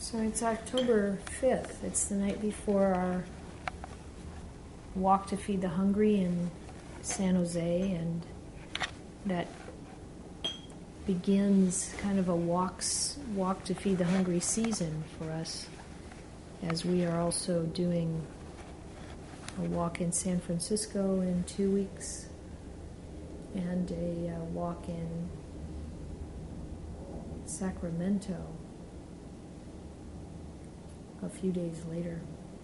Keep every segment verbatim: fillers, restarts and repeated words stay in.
So it's October fifth. It's the night before our walk to feed the hungry in San Jose, and that begins kind of a walks walk to feed the hungry season for us, as we are also doing a walk in San Francisco in two weeks and a uh, walk in Sacramento a few days later.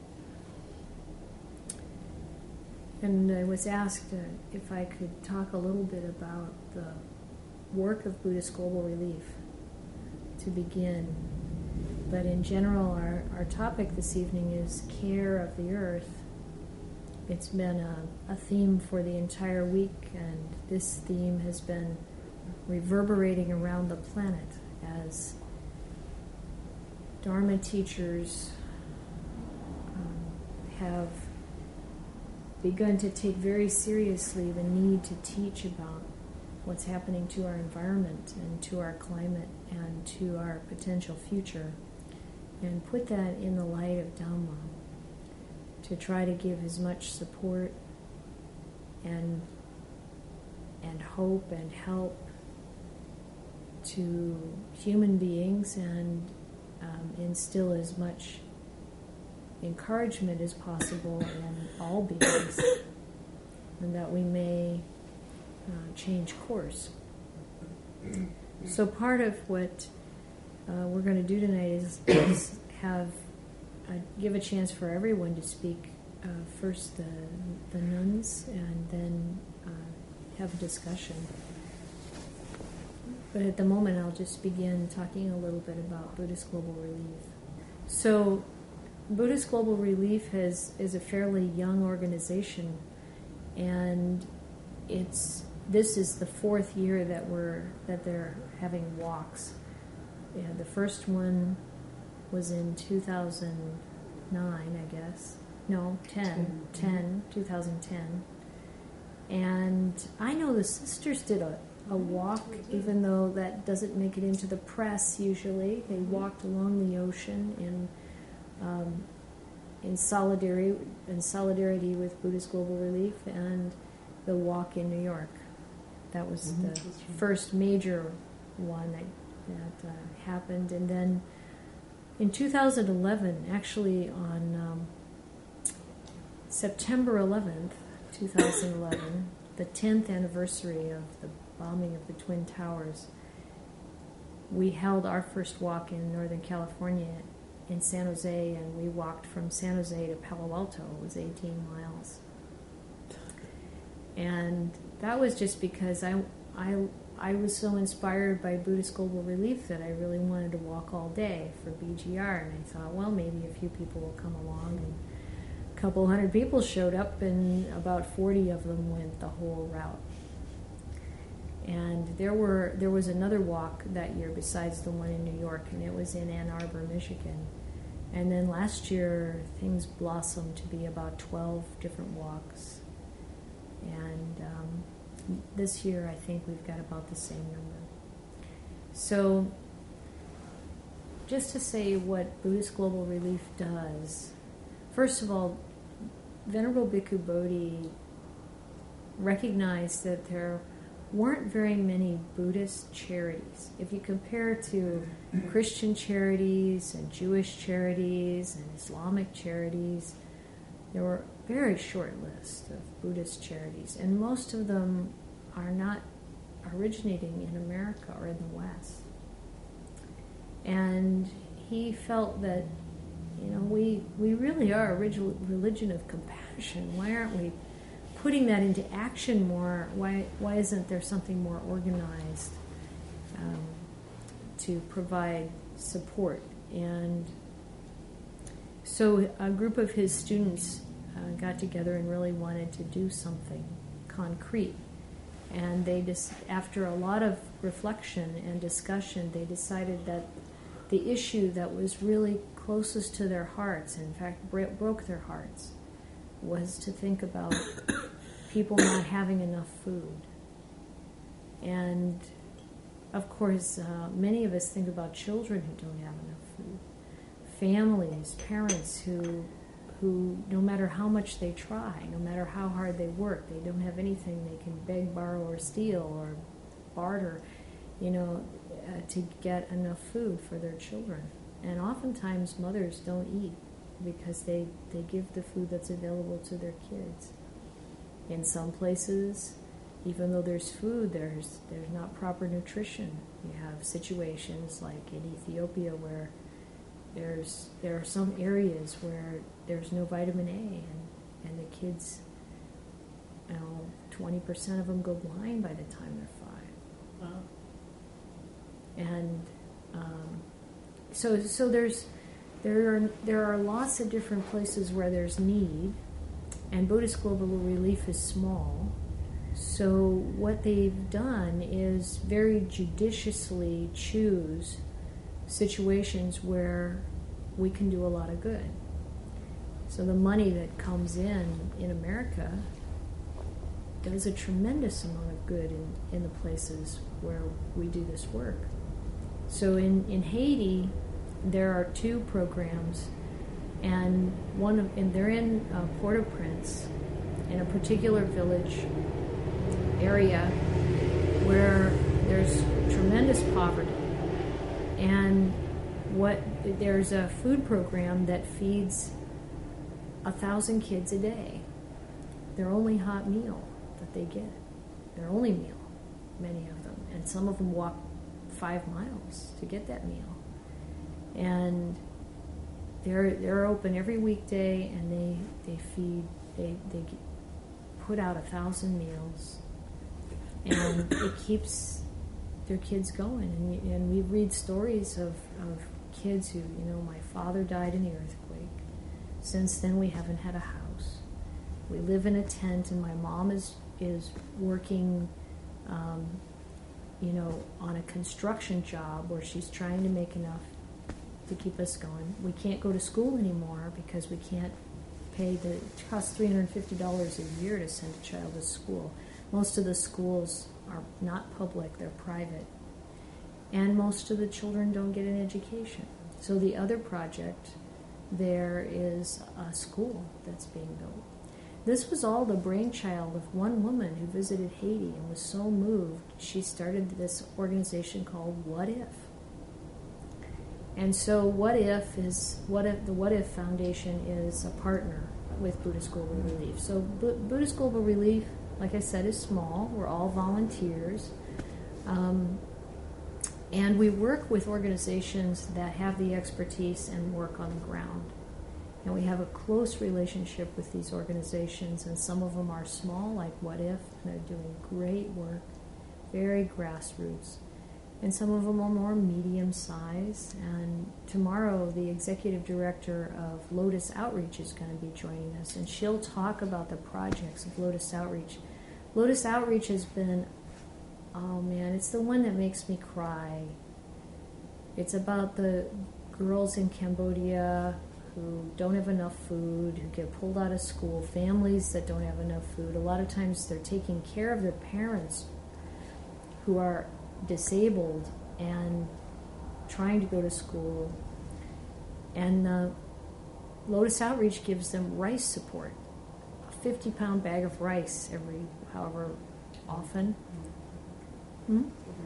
And I was asked uh, if I could talk a little bit about the work of Buddhist Global Relief to begin. But in general, our, our topic this evening is care of the earth. It's been a, a theme for the entire week, and this theme has been reverberating around the planet as Dharma teachers um, have begun to take very seriously the need to teach about what's happening to our environment and to our climate and to our potential future, and put that in the light of Dhamma, to try to give as much support and and hope and help to human beings, and um, instill as much encouragement as possible in all beings, and that we may uh, change course. So part of what uh, we're going to do tonight is, is have uh, give a chance for everyone to speak. Uh, first the the nuns, and then uh, have a discussion. But at the moment, I'll just begin talking a little bit about Buddhist Global Relief. So, Buddhist Global Relief has, is a fairly young organization, and it's this is the fourth year that we're that they're having walks. Yeah, the first one was in two thousand nine, I guess. No, ten, ten, two thousand ten. And I know the sisters did a a walk, even though that doesn't make it into the press usually. They walked along the ocean in um, in solidarity in solidarity with Buddhist Global Relief, and the walk in New York. That was mm-hmm. the first major one that, that uh, happened. And then in two thousand eleven, actually on um, September eleventh, two thousand eleven, the tenth anniversary of the bombing of the Twin Towers, we held our first walk in Northern California in San Jose, and we walked from San Jose to Palo Alto. It was eighteen miles. And that was just because I, I, I was so inspired by Buddhist Global Relief that I really wanted to walk all day for B G R, and I thought, well, maybe a few people will come along. And a couple hundred people showed up, and about forty of them went the whole route. And there were there was another walk that year besides the one in New York, and it was in Ann Arbor, Michigan. And then last year, things blossomed to be about twelve different walks. And um, this year, I think we've got about the same number. So, just to say what Buddhist Global Relief does, first of all, Venerable Bhikkhu Bodhi recognized that there weren't very many Buddhist charities. If you compare to Christian charities and Jewish charities and Islamic charities, there were a very short list of Buddhist charities, and most of them are not originating in America or in the West. And he felt that, you know, we, we really are a religion of compassion. Why aren't we putting that into action more? Why why isn't there something more organized um, to provide support? And so a group of his students uh, got together and really wanted to do something concrete. And they just, after a lot of reflection and discussion, they decided that the issue that was really closest to their hearts, in fact bro- broke their hearts, was to think about people not having enough food. And of course, uh, many of us think about children who don't have enough food. families, parents who who no matter how much they try, no matter how hard they work, they don't have anything they can beg, borrow, or steal or barter, you know, uh, to get enough food for their children. And oftentimes mothers don't eat because they, they give the food that's available to their kids. In some places, even though there's food, there's there's not proper nutrition. You have situations like in Ethiopia where there's there are some areas where there's no vitamin A, and, and the kids, you know, twenty percent of them go blind by the time they're five. Wow. And um, so so there's there are there are lots of different places where there's need, and Buddhist Global Relief is small. So what they've done is very judiciously choose situations where we can do a lot of good. So the money that comes in in America does a tremendous amount of good in, in the places where we do this work. So in, in Haiti, there are two programs, and one of, and they're in uh, Port-au-Prince, in a particular village area where there's tremendous poverty. And what there's a food program that feeds a thousand kids a day. Their only hot meal that they get, their only meal, many of them, and some of them walk five miles to get that meal. And they're they're open every weekday, and they they feed they they put out a thousand meals, and it keeps their kids going. And, and we read stories of, of kids who, you know, my father died in the earthquake. Since then, we haven't had a house. We live in a tent, and my mom is is working, um, you know, on a construction job where she's trying to make enough to keep us going. We can't go to school anymore because we can't pay the, it costs three hundred fifty dollars a year to send a child to school. Most of the schools are not public, they're private. And most of the children don't get an education. So the other project there is a school that's being built. This was all the brainchild of one woman who visited Haiti and was so moved, she started this organization called What If? And so What If is, what if the What If Foundation is a partner with Buddhist Global Relief. So Bu- Buddhist Global Relief, like I said, is small. We're all volunteers. Um, and we work with organizations that have the expertise and work on the ground. And we have a close relationship with these organizations, and some of them are small, like What If, and they're doing great work, very grassroots. And some of them are more medium-sized. And tomorrow, the executive director of Lotus Outreach is going to be joining us, and she'll talk about the projects of Lotus Outreach. Lotus Outreach has been, oh man, it's the one that makes me cry. It's about the girls in Cambodia who don't have enough food, who get pulled out of school, families that don't have enough food. A lot of times they're taking care of their parents who are disabled and trying to go to school. And uh, Lotus Outreach gives them rice support, a fifty pound bag of rice every however often. Hmm?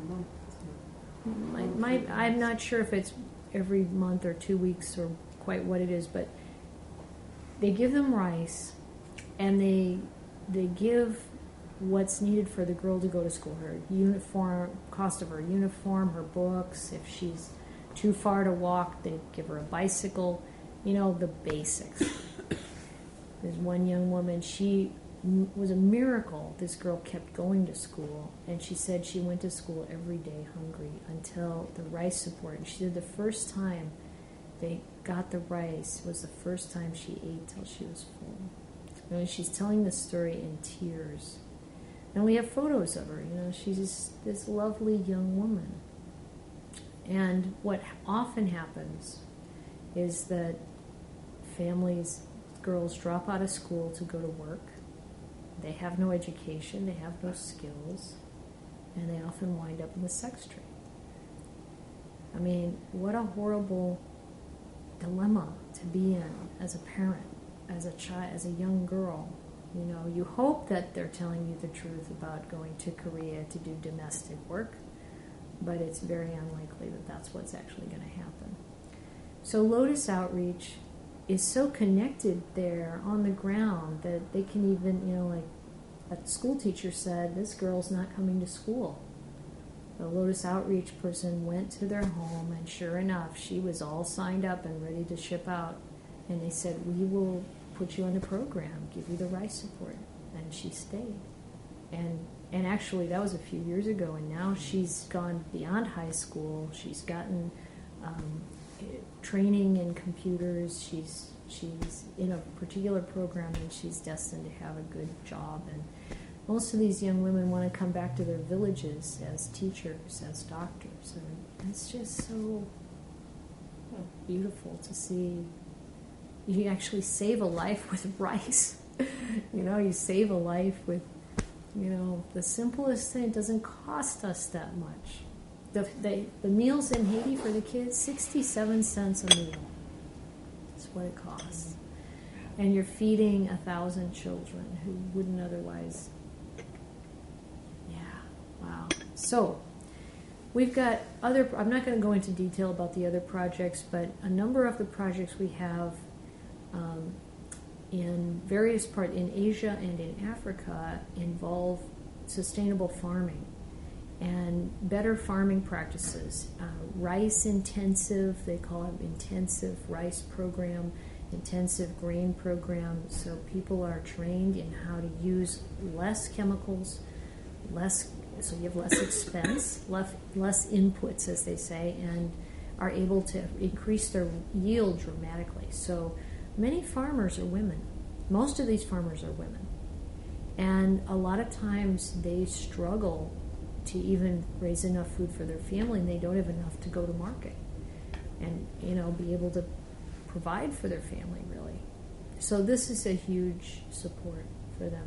My, my, I'm not sure if it's every month or two weeks or quite what it is, but they give them rice, and they they give what's needed for the girl to go to school, her uniform, cost of her uniform, her books. If she's too far to walk, they give her a bicycle, you know, the basics. There's one young woman, she m- was a miracle. This girl kept going to school, and she said she went to school every day hungry until the rice support. And she said the first time they got the rice was the first time she ate till she was full. And she's telling this story in tears. And we have photos of her, you know, she's just this lovely young woman. And what often happens is that families, girls drop out of school to go to work. They have no education, they have no skills, and they often wind up in the sex trade. I mean, what a horrible dilemma to be in as a parent, as a child, as a young girl. You know, you hope that they're telling you the truth about going to Korea to do domestic work, but it's very unlikely that that's what's actually going to happen. So Lotus Outreach is so connected there on the ground that they can even, you know, like a school teacher said, this girl's not coming to school. The Lotus Outreach person went to their home, and sure enough, she was all signed up and ready to ship out. And they said, we will put you on the program, give you the rice support. And she stayed. And and actually, that was a few years ago, and now she's gone beyond high school. She's gotten um, training in computers. She's she's in a particular program, and she's destined to have a good job. And most of these young women want to come back to their villages as teachers, as doctors. And it's just so beautiful to see. You actually save a life with rice. You know, you save a life with, you know, the simplest thing. It doesn't cost us that much. The, the, the meals in Haiti for the kids, sixty-seven cents a meal. That's what it costs. And you're feeding a thousand children who wouldn't otherwise. Yeah, wow. So, we've got other, I'm not going to go into detail about the other projects, but a number of the projects we have um, in various parts, in Asia and in Africa, involve sustainable farming and better farming practices. Uh, rice intensive, they call it intensive rice program, intensive grain program, so people are trained in how to use less chemicals, less, so you have less expense, less, less inputs, as they say, and are able to increase their yield dramatically. So many farmers are women. Most of these farmers are women. And a lot of times they struggle to even raise enough food for their family, and they don't have enough to go to market and, you know, be able to provide for their family, really. So this is a huge support for them.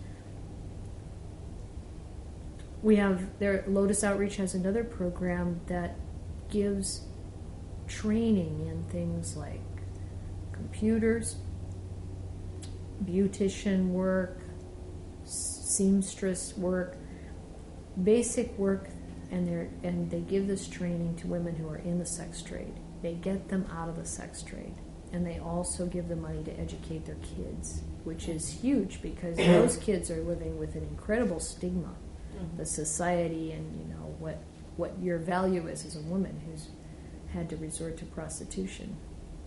We have, their Lotus Outreach has another program that gives training in things like computers, beautician work, seamstress work, basic work, and they and they give this training to women who are in the sex trade. They get them out of the sex trade, and they also give them money to educate their kids, which is huge because those kids are living with an incredible stigma, mm-hmm. the society, and you know what what your value is as a woman who's had to resort to prostitution.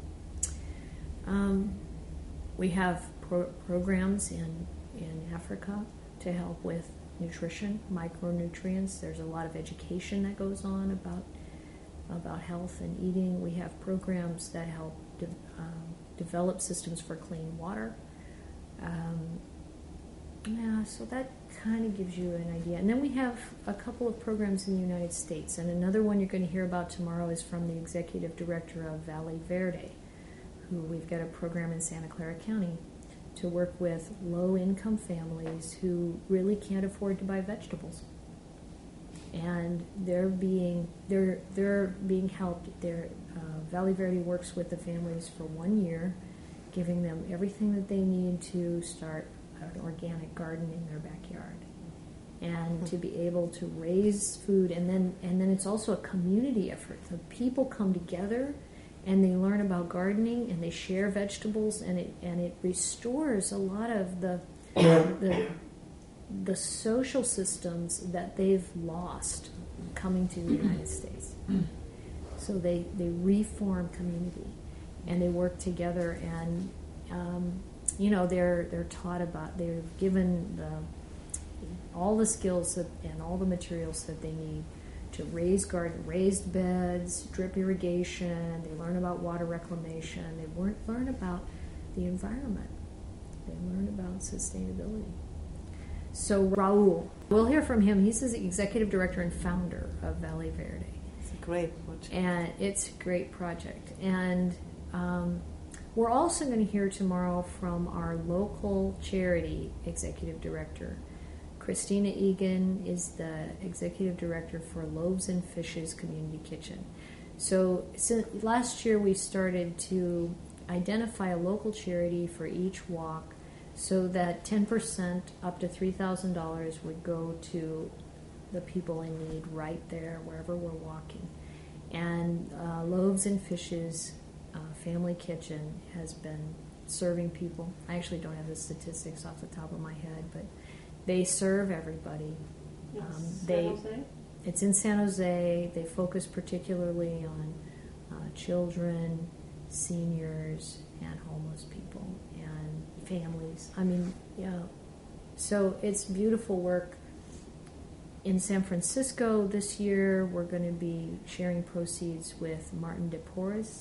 Um, we have pro- programs in in Africa to help with nutrition, micronutrients. There's a lot of education that goes on about about health and eating. We have programs that help de- um, develop systems for clean water. Um, yeah, so that kind of gives you an idea. And then we have a couple of programs in the United States. And another one you're going to hear about tomorrow is from the executive director of Valley Verde, who we've got a program in Santa Clara County to work with low-income families who really can't afford to buy vegetables, and they're being they're they're being helped. Their uh, Valley Verde works with the families for one year, giving them everything that they need to start an organic garden in their backyard, and to be able to raise food. And then and then it's also a community effort. The people come together, and they learn about gardening, and they share vegetables, and it and it restores a lot of the the, the social systems that they've lost coming to the United States. So they, they reform community, and they work together, and um, you know they're they're taught about they're given the all the skills that, and all the materials that they need to raise garden, raised beds, drip irrigation. They learn about water reclamation. They learn about the environment. They learn about sustainability. So Raul, we'll hear from him. He's the executive director and founder of Valley Verde. It's a great project. And it's a great project. And um, we're also going to hear tomorrow from our local charity executive director. Christina Egan is the executive director for Loaves and Fishes Community Kitchen. So since last year we started to identify a local charity for each walk, so that ten percent up to three thousand dollars would go to the people in need right there, wherever we're walking. And uh, Loaves and Fishes uh, Family Kitchen has been serving people. I actually don't have the statistics off the top of my head, but they serve everybody. Um, they, it's in San Jose. They focus particularly on uh, children, seniors, and homeless people, and families. I mean, yeah. So it's beautiful work. In San Francisco this year, we're going to be sharing proceeds with Martin de Porres,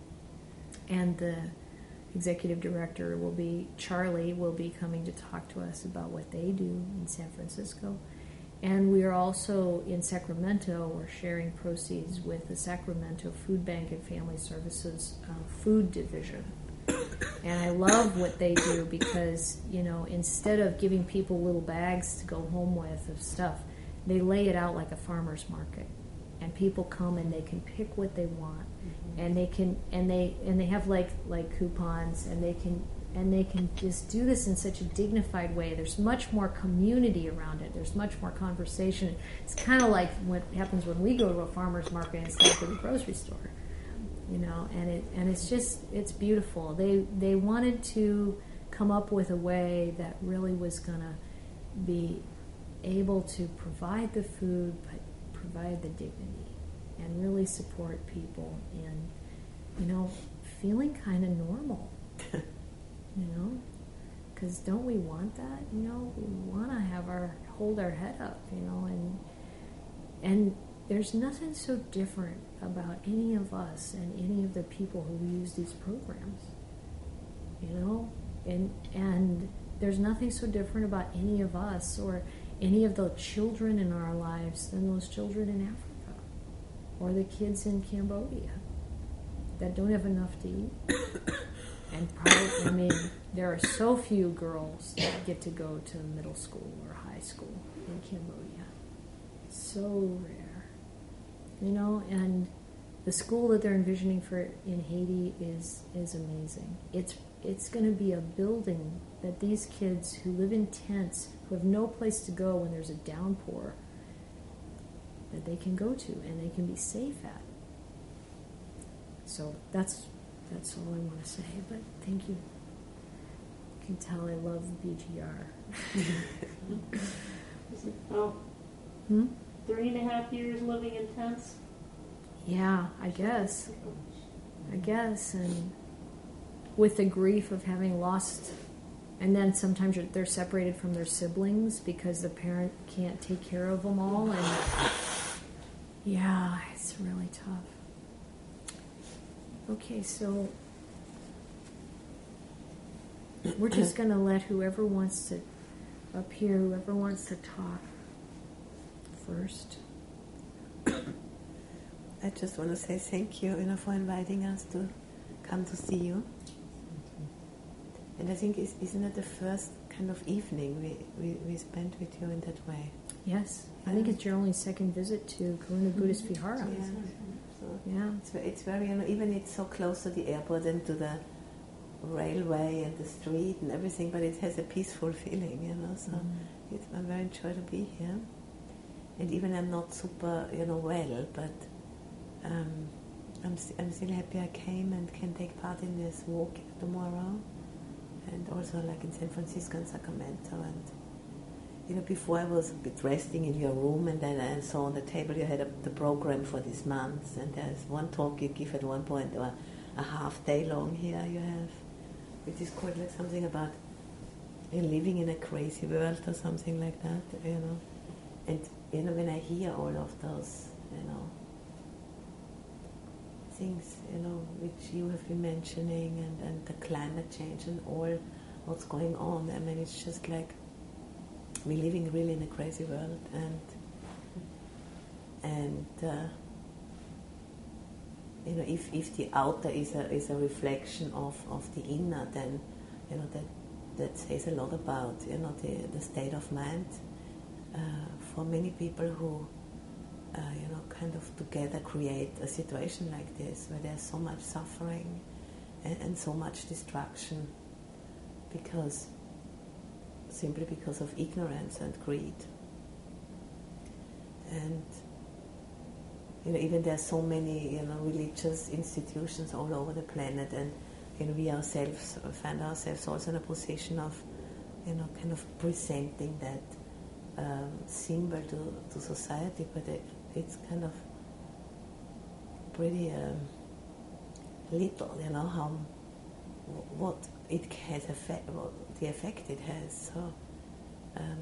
and the executive director will be, Charlie, will be coming to talk to us about what they do in San Francisco. And we are also in Sacramento, we're sharing proceeds with the Sacramento Food Bank and Family Services uh, Food Division. And I love what they do because, you know, instead of giving people little bags to go home with of stuff, they lay it out like a farmer's market. And people come and they can pick what they want. Mm-hmm. And they can and they and they have like like coupons, and they can and they can just do this in such a dignified way. There's much more community around it. There's much more conversation. It's kind of like what happens when we go to a farmer's market instead of to the grocery store, you know. And it and it's just it's beautiful. They they wanted to come up with a way that really was gonna be able to provide the food, but provide the dignity, and really support people in, you know, feeling kind of normal. You know, because don't we want that? You know, we want to have our hold our head up. You know, and and there's nothing so different about any of us and any of the people who use these programs. You know, and and there's nothing so different about any of us or any of the children in our lives than those children in Africa or the kids in Cambodia that don't have enough to eat. And probably, I mean, there are so few girls that get to go to middle school or high school in Cambodia. So rare. You know, and the school that they're envisioning for in Haiti is is amazing. It's it's going to be a building that these kids who live in tents, who have no place to go when there's a downpour, that they can go to and they can be safe at. So that's that's all I want to say, but thank you. You can tell I love the B G R. Oh, hmm? three and a half years living in tents? Yeah, I guess. I guess, and with the grief of having lost, and then sometimes they're separated from their siblings because the parent can't take care of them all, and yeah, it's really tough. Okay, so we're just going to let whoever wants to appear, whoever wants to talk first. I just want to say thank you, you know, for inviting us to come to see you. And I think, is, isn't it the first kind of evening we, we, we spent with you in that way? Yes, yeah. I think it's your only second visit to Karuna Buddhist Vihara. Yeah. So yeah, it's, it's very, you know, even it's so close to the airport and to the railway and the street and everything, but it has a peaceful feeling, you know. So mm. it's, I'm very enjoyed to be here. And even I'm not super, you know, well, but um, I'm st- I'm still happy I came and can take part in this walk tomorrow, and also like in San Francisco and Sacramento. And you know, before I was a bit resting in your room, and then I saw on the table you had a, the program for this month, and there's one talk you give at one point, or a half day long here you have, which is called like something about you know, living in a crazy world or something like that, you know. And you know, when I hear all of those, you know, things, you know, which you have been mentioning, and, and the climate change and all what's going on, I mean, it's just like we're living really in a crazy world, and and uh, you know, if if the outer is a is a reflection of, of the inner, then you know that that says a lot about you know the the state of mind uh, for many people who uh, you know kind of together create a situation like this where there's so much suffering and, and so much destruction because simply because of ignorance and greed. And you know, even there's so many you know religious institutions all over the planet, and you know we ourselves find ourselves also in a position of you know kind of presenting that um, symbol to, to society, but it, it's kind of pretty um, little, you know how what it has effect, what the effect it has. So. Um,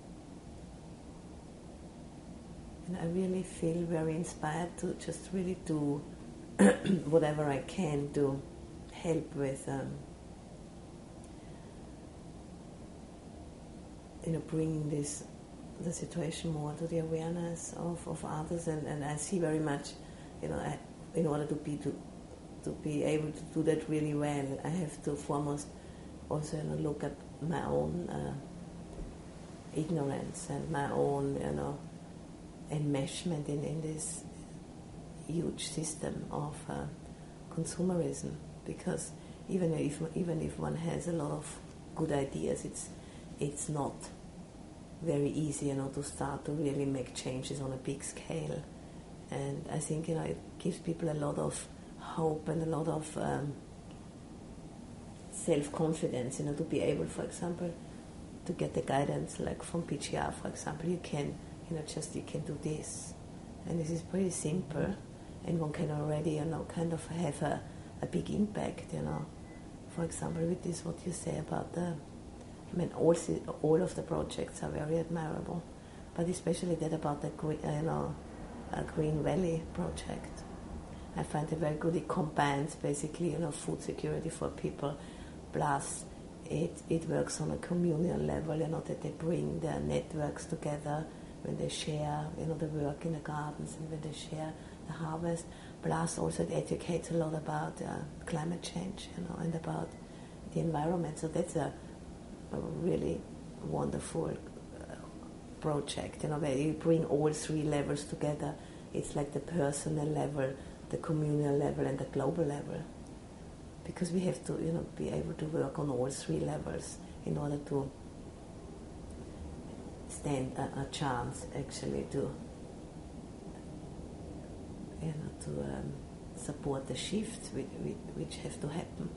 And I really feel very inspired to just really do whatever I can to help with, um, you know, bringing this the situation more to the awareness of, of others. And, and I see very much, you know, I, in order to be to to be able to do that really well, I have to foremost also you know, look at my own uh, ignorance and my own, you know. enmeshment in, in this huge system of uh, consumerism, because even if even if one has a lot of good ideas, it's it's not very easy, you know, to start to really make changes on a big scale. And I think you know it gives people a lot of hope and a lot of um, self-confidence, you know, to be able, for example, to get the guidance like from P G R, for example, you can. You know, just you can do this, and this is pretty simple, and one can already, you know, kind of have a, a big impact. You know, for example, with this, what you say about the, I mean, all all of the projects are very admirable, but especially that about the green, you know, a Green Valley project. I find it very good. It combines basically, you know, food security for people, plus it it works on a communal level. You know, that they bring their networks together. When they share, you know, the work in the gardens and when they share the harvest, plus also it educates a lot about uh, climate change, you know, and about the environment. So that's a, a really wonderful uh, project, you know, where you bring all three levels together. It's like the personal level, the communal level, and the global level, because we have to, you know, be able to work on all three levels in order to stand a, a chance actually to you know to um, support the shifts which, which have to happen.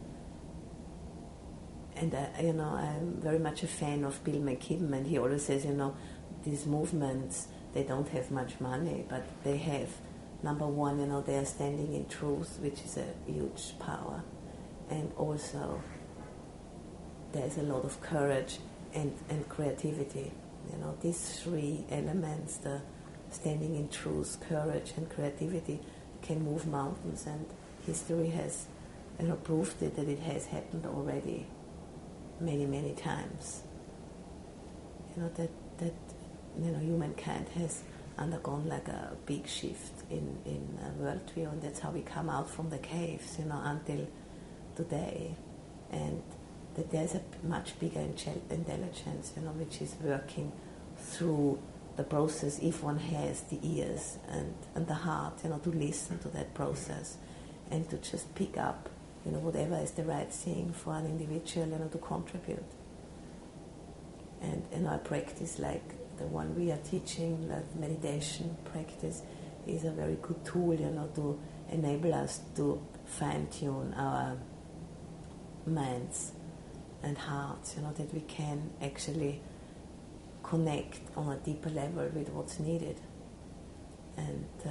And uh, you know I'm very much a fan of Bill McKibben, and he always says, you know, these movements, they don't have much money, but they have, number one, you know, they are standing in truth, which is a huge power, and also there's a lot of courage and, and creativity. You know, these three elements, the standing in truth, courage, and creativity, can move mountains, and history has, you know, proved it, that it has happened already many, many times. You know, that, that you know, humankind has undergone like a big shift in, in uh, worldview, and that's how we come out from the caves, you know, until today. And that there's a much bigger intelligence, you know, which is working through the process if one has the ears and, and the heart, you know, to listen to that process and to just pick up, you know, whatever is the right thing for an individual, you know, to contribute. And, you know, a practice like the one we are teaching, like meditation practice, is a very good tool, you know, to enable us to fine-tune our minds and hearts, you know, that we can actually connect on a deeper level with what's needed. And, uh,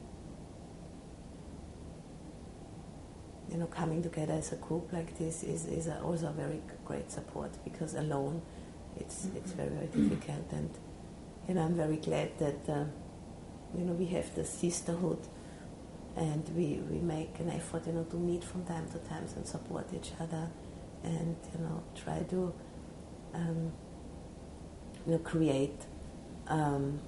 you know, coming together as a group like this is, is a, also a very great support, because alone it's mm-hmm. it's very, very difficult. And, you know, I'm very glad that, uh, you know, we have the sisterhood, and we, we make an effort, you know, to meet from time to time and support each other, and, you know, try to, um, you know, create um,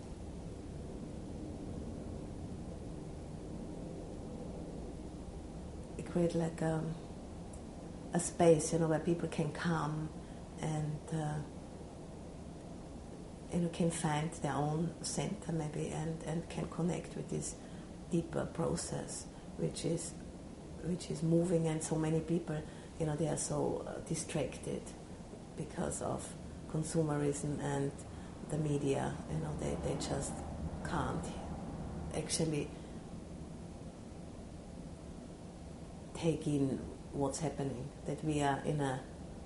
create like a, a space, you know, where people can come and uh, you know, can find their own center maybe and, and can connect with this deeper process, which is which is moving, and so many people, you know, they are so uh, distracted because of consumerism and the media, you know, they, they just can't actually take in what's happening, that we are in a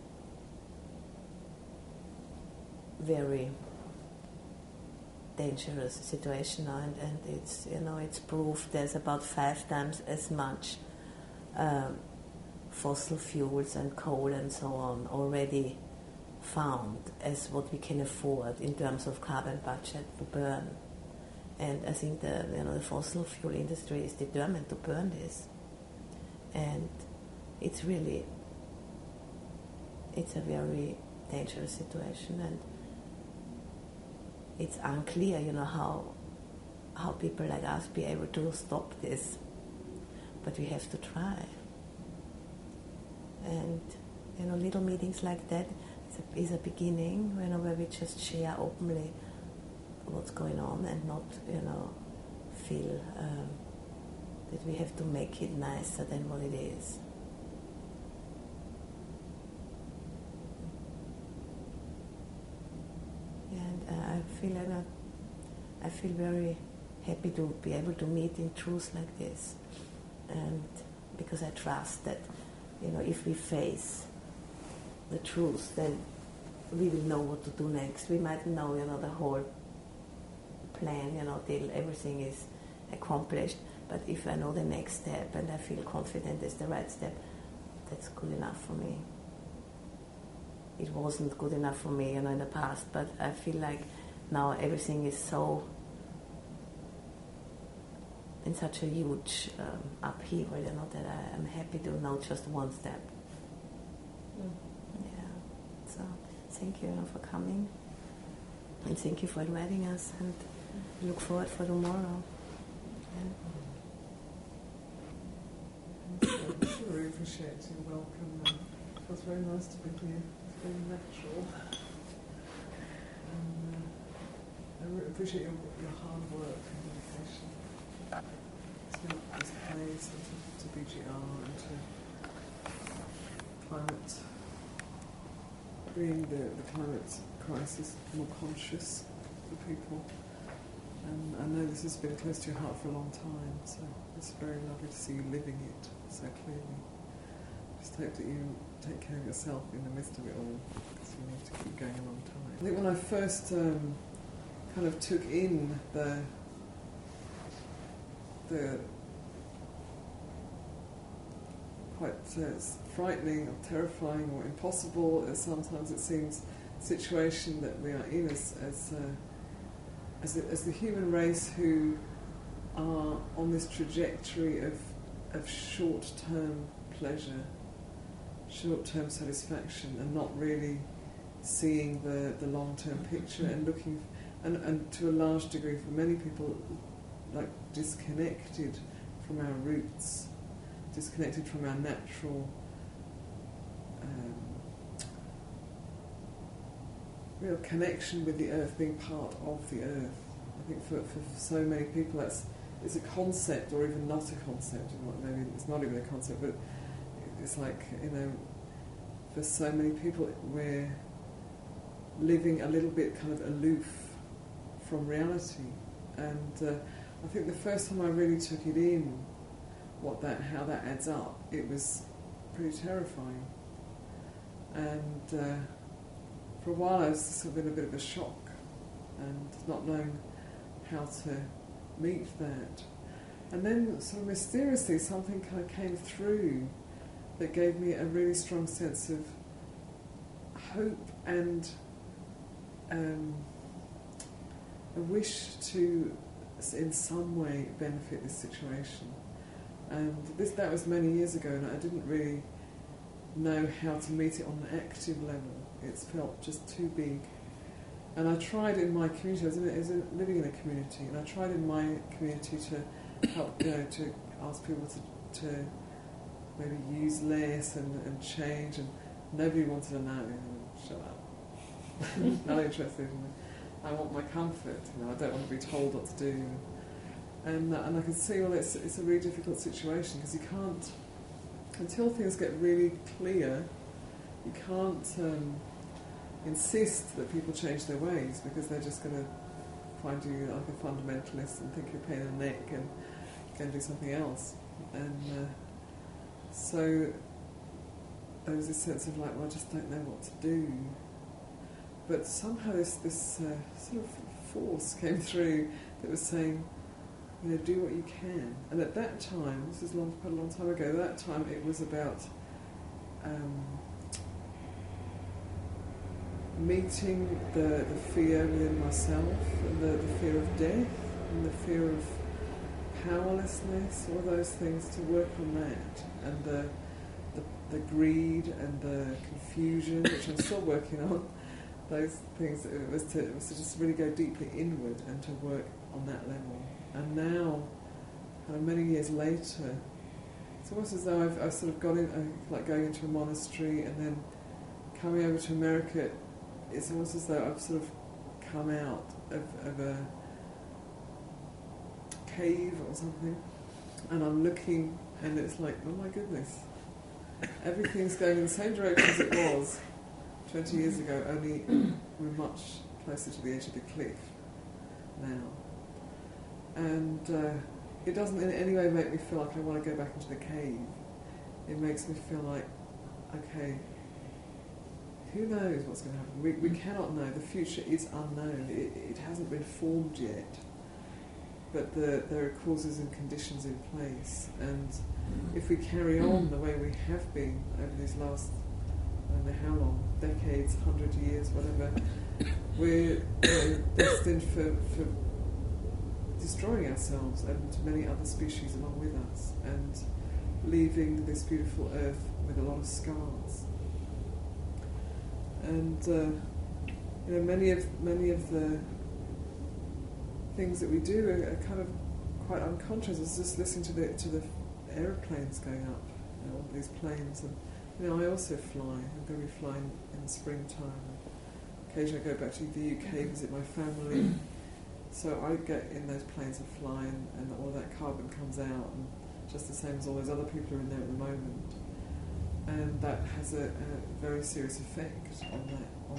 very dangerous situation now, and, and it's, you know, it's proof there's about five times as much um, fossil fuels and coal and so on already found as what we can afford in terms of carbon budget to burn. And I think the, you know, the fossil fuel industry is determined to burn this. And it's really, it's a very dangerous situation, and it's unclear, you know, how how people like us be able to stop this. But we have to try. And, you know, little meetings like that is a, is a beginning, you know, where we just share openly what's going on and not, you know, feel um, that we have to make it nicer than what it is. And uh, I feel like I, I feel very happy to be able to meet in truth like this, and because I trust that, you know, if we face the truth, then we will know what to do next. We might know, you know, the whole plan, you know, till everything is accomplished. But if I know the next step and I feel confident it's the right step, that's good enough for me. It wasn't good enough for me, you know, in the past, but I feel like now everything is so in such a huge um, upheaval, you know, that I am happy to know just one step. Mm. Yeah. So thank you, you know, for coming, and thank you for inviting us, and we look forward for tomorrow. Yeah. I really appreciate your welcome. And it feels very nice to be here. It's very natural. And, uh, I really appreciate your, your hard work and dedication to this place and to, to B G R and to climate, bringing the, the climate crisis more conscious for people. And I know this has been close to your heart for a long time, so it's very lovely to see you living it so clearly. Just hope that you take care of yourself in the midst of it all, because you need to keep going a long time. I think when I first um, kind of took in the the quite uh, frightening or terrifying or impossible, as sometimes it seems, situation that we are in as as, uh, as, a, as the human race who are on this trajectory of of short-term pleasure, short-term satisfaction, and not really seeing the, the long-term picture, and looking, and, and to a large degree for many people, like disconnected from our roots, disconnected from our natural um, real connection with the earth, being part of the earth. I think for, for so many people that's it's a concept, or even not a concept. Maybe it's not even a concept, but it's like, you know, for so many people we're living a little bit kind of aloof from reality. And uh, I think the first time I really took it in, what that, how that adds up, it was pretty terrifying. And uh, for a while I was sort of in a bit of a shock and not knowing how to meet that. And then sort of mysteriously something kind of came through that gave me a really strong sense of hope and um, a wish to in some way benefit this situation. And this that was many years ago, and I didn't really know how to meet it on an active level. It felt just too big. And I tried in my community, I was, in, I was in, living in a community, and I tried in my community to help, you know, to ask people to, to maybe use less and, and change, and nobody wanted to know. Shut up. Not interested in it. I want my comfort, you know, I don't want to be told what to do. And, uh, and I can see, well, it's, it's a really difficult situation because you can't, until things get really clear, you can't um, insist that people change their ways because they're just going to find you like a fundamentalist and think you're a pain in the neck and go and do something else. And uh, so there was this sense of like, well, I just don't know what to do. But somehow this, this uh, sort of force came through that was saying, you know, do what you can. And at that time, this is long, quite a long time ago, at that time it was about um, meeting the, the fear within myself, and the, the fear of death, and the fear of powerlessness, all those things, to work on that. And the, the, the greed and the confusion, which I'm still working on, those things, it was, to, it was to just really go deeply inward and to work on that level. And now, kind of many years later, it's almost as though I've, I've sort of got in, uh, like going into a monastery and then coming over to America, it's almost as though I've sort of come out of, of a cave or something, and I'm looking, and it's like, oh my goodness, everything's going in the same direction as it was twenty years ago, only we're much closer to the edge of the cliff now. And uh, it doesn't in any way make me feel like I want to go back into the cave. It makes me feel like, okay, who knows what's going to happen? We, we cannot know. The future is unknown. It, it hasn't been formed yet. But the, there are causes and conditions in place. And if we carry on the way we have been over these last, I don't know how long, decades, hundred years, whatever, we're uh, destined for, for destroying ourselves and many other species along with us, and leaving this beautiful earth with a lot of scars. And uh, you know, many of many of the things that we do are, are kind of quite unconscious. I was just listening to the to the aeroplanes going up, you know, all these planes, and you know, I also fly. I'm going to be flying in the springtime. Occasionally, I go back to the U K, visit my family. So I get in those planes and fly, and, and all that carbon comes out, and just the same as all those other people are in there at the moment. And that has a, a very serious effect on that, on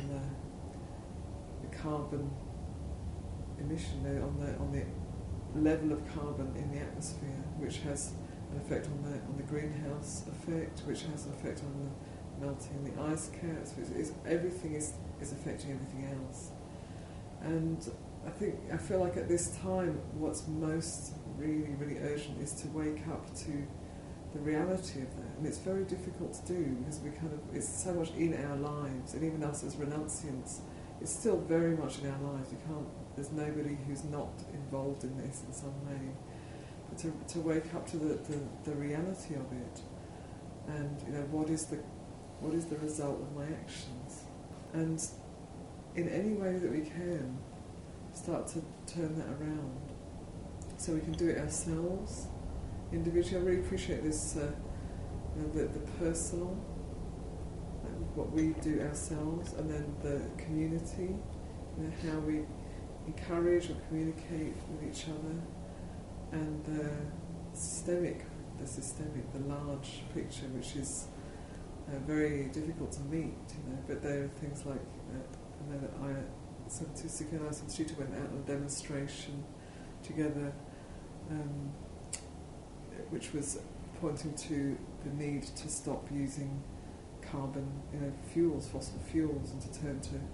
the, the carbon emission, the, on the on the level of carbon in the atmosphere, which has an effect on the on the greenhouse effect, which has an effect on the melting the ice caps. It's, it's, everything is is affecting everything else. And I think I feel like at this time, what's most really really urgent is to wake up to the reality of that, and it's very difficult to do because we kind of it's so much in our lives, and even us as renunciants, it's still very much in our lives. You can't. There's nobody who's not involved in this in some way. But to to wake up to the, the, the reality of it, and you know what is the what is the result of my actions, and in any way that we can, start to turn that around, so we can do it ourselves. Individually, I really appreciate this, uh, you know, the, the personal, like what we do ourselves, and then the community, you know, how we encourage or communicate with each other, and the systemic, the systemic, the large picture, which is uh, very difficult to meet, you know. But there are things like, uh, I know that I, Santusika and I, Santushita went out on a demonstration together. Um, which was pointing to the need to stop using carbon, you know, fuels, fossil fuels, and to turn to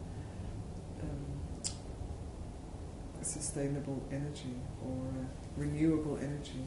um, sustainable energy or uh, renewable energy.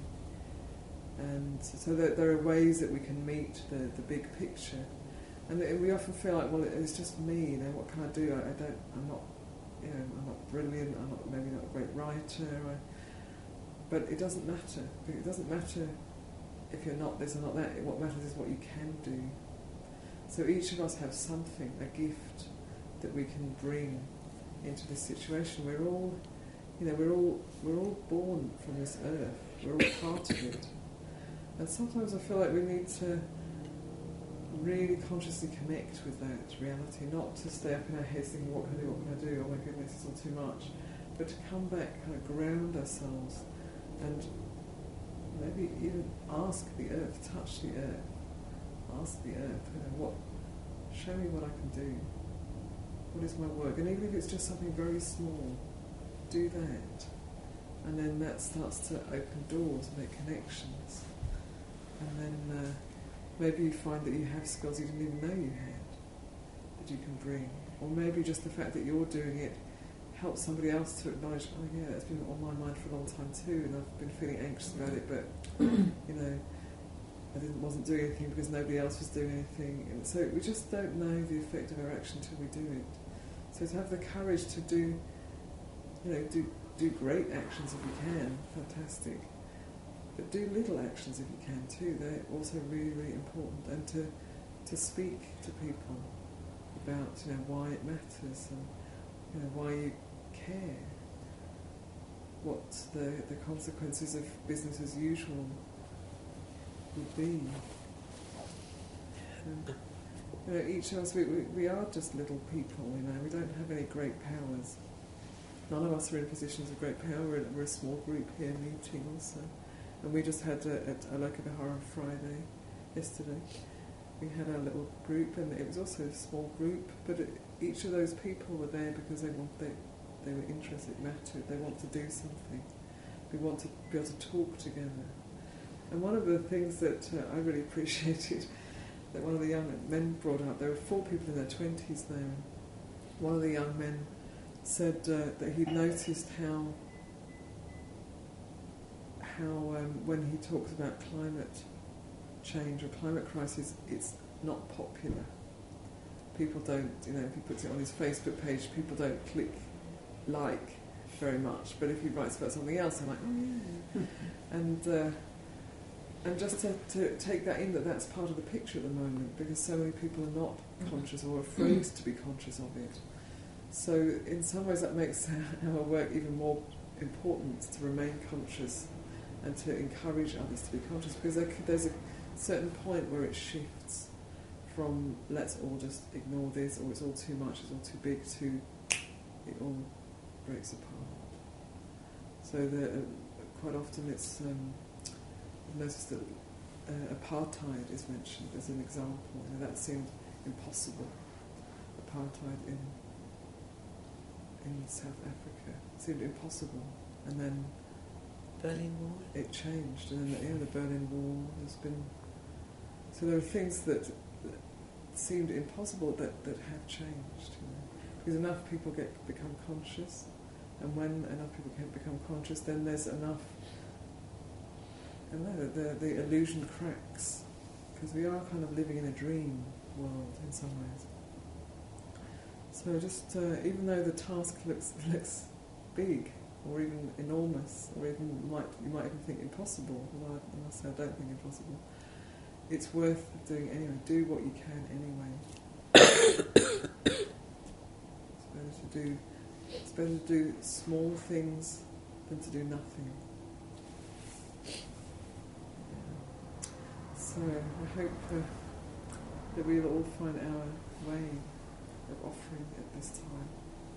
And so there, there are ways that we can meet the, the big picture. And we often feel like, well, it's just me, you know, what can I do? I, I don't, I'm not, you know, I'm not brilliant, I'm not, maybe not a great writer, I, but it doesn't matter. It doesn't matter if you're not this or not that. What matters is what you can do. So each of us have something, a gift that we can bring into this situation. We're all, you know, we're all we're all born from this earth. We're all part of it. And sometimes I feel like we need to really consciously connect with that reality, not to stay up in our heads thinking, what can I do, what can I do, oh my goodness, it's all too much, but to come back, kind of ground ourselves, and maybe even ask the earth, touch the earth, ask the earth, you know, what, show me what I can do, what is my work, and even if it's just something very small, do that, and then that starts to open doors, make connections, and then uh, maybe you find that you have skills you didn't even know you had, that you can bring, or maybe just the fact that you're doing it helps somebody else to acknowledge, oh yeah, it's been on my mind for a long time too, and I've been feeling anxious about it, but you know, I didn't, wasn't doing anything because nobody else was doing anything. And so we just don't know the effect of our action until we do it. So to have the courage to do, you know, do do great actions if you can, fantastic. But do little actions if you can too. They're also really, really important. And to to speak to people about, you know, why it matters and, you know, why you care, what the the consequences of business as usual would be. And, you know, each of us, we, we, we are just little people, you know, we don't have any great powers. None of us are in positions of great power. We're, we're a small group here meeting also. And we just had a, at Aloka Vihara on Friday, yesterday. We had our little group, and it was also a small group, but it, each of those people were there because they want, they, they were interested, it mattered, they want to do something. We want to be able to talk together. And one of the things that uh, I really appreciated that one of the young men brought up, there were four people in their twenties there, and one of the young men said uh, that he'd noticed how how um, when he talks about climate change or climate crisis, it's not popular. People don't, you know, if he puts it on his Facebook page, people don't click like very much, but if he writes about something else, they're like, oh yeah. and uh, and just to, to take that in, that that's part of the picture at the moment, because so many people are not conscious or afraid to be conscious of it. So in some ways that makes our work even more important, to remain conscious and to encourage others to be conscious, because there, there's a certain point where it shifts from let's all just ignore this, or it's all too much, it's all too big, to it all breaks apart. So the, uh, quite often it's um, I've noticed that uh, apartheid is mentioned as an example. You know, that seemed impossible. Apartheid in in South Africa seemed impossible, and then Berlin Wall. It changed, and then the, yeah, the Berlin Wall has been. So there are things that, that seemed impossible that, that have changed. You know, because enough people get become conscious, and when enough people can become conscious, then there's enough. I don't know, the the illusion cracks, because we are kind of living in a dream world in some ways. So just uh, even though the task looks looks big, or even enormous, or even might you might even think impossible, although I must say I don't think impossible, it's worth doing anyway. Do what you can anyway. It's better to do it's better to do small things than to do nothing. So I hope uh, that we will all find our way of offering at this time.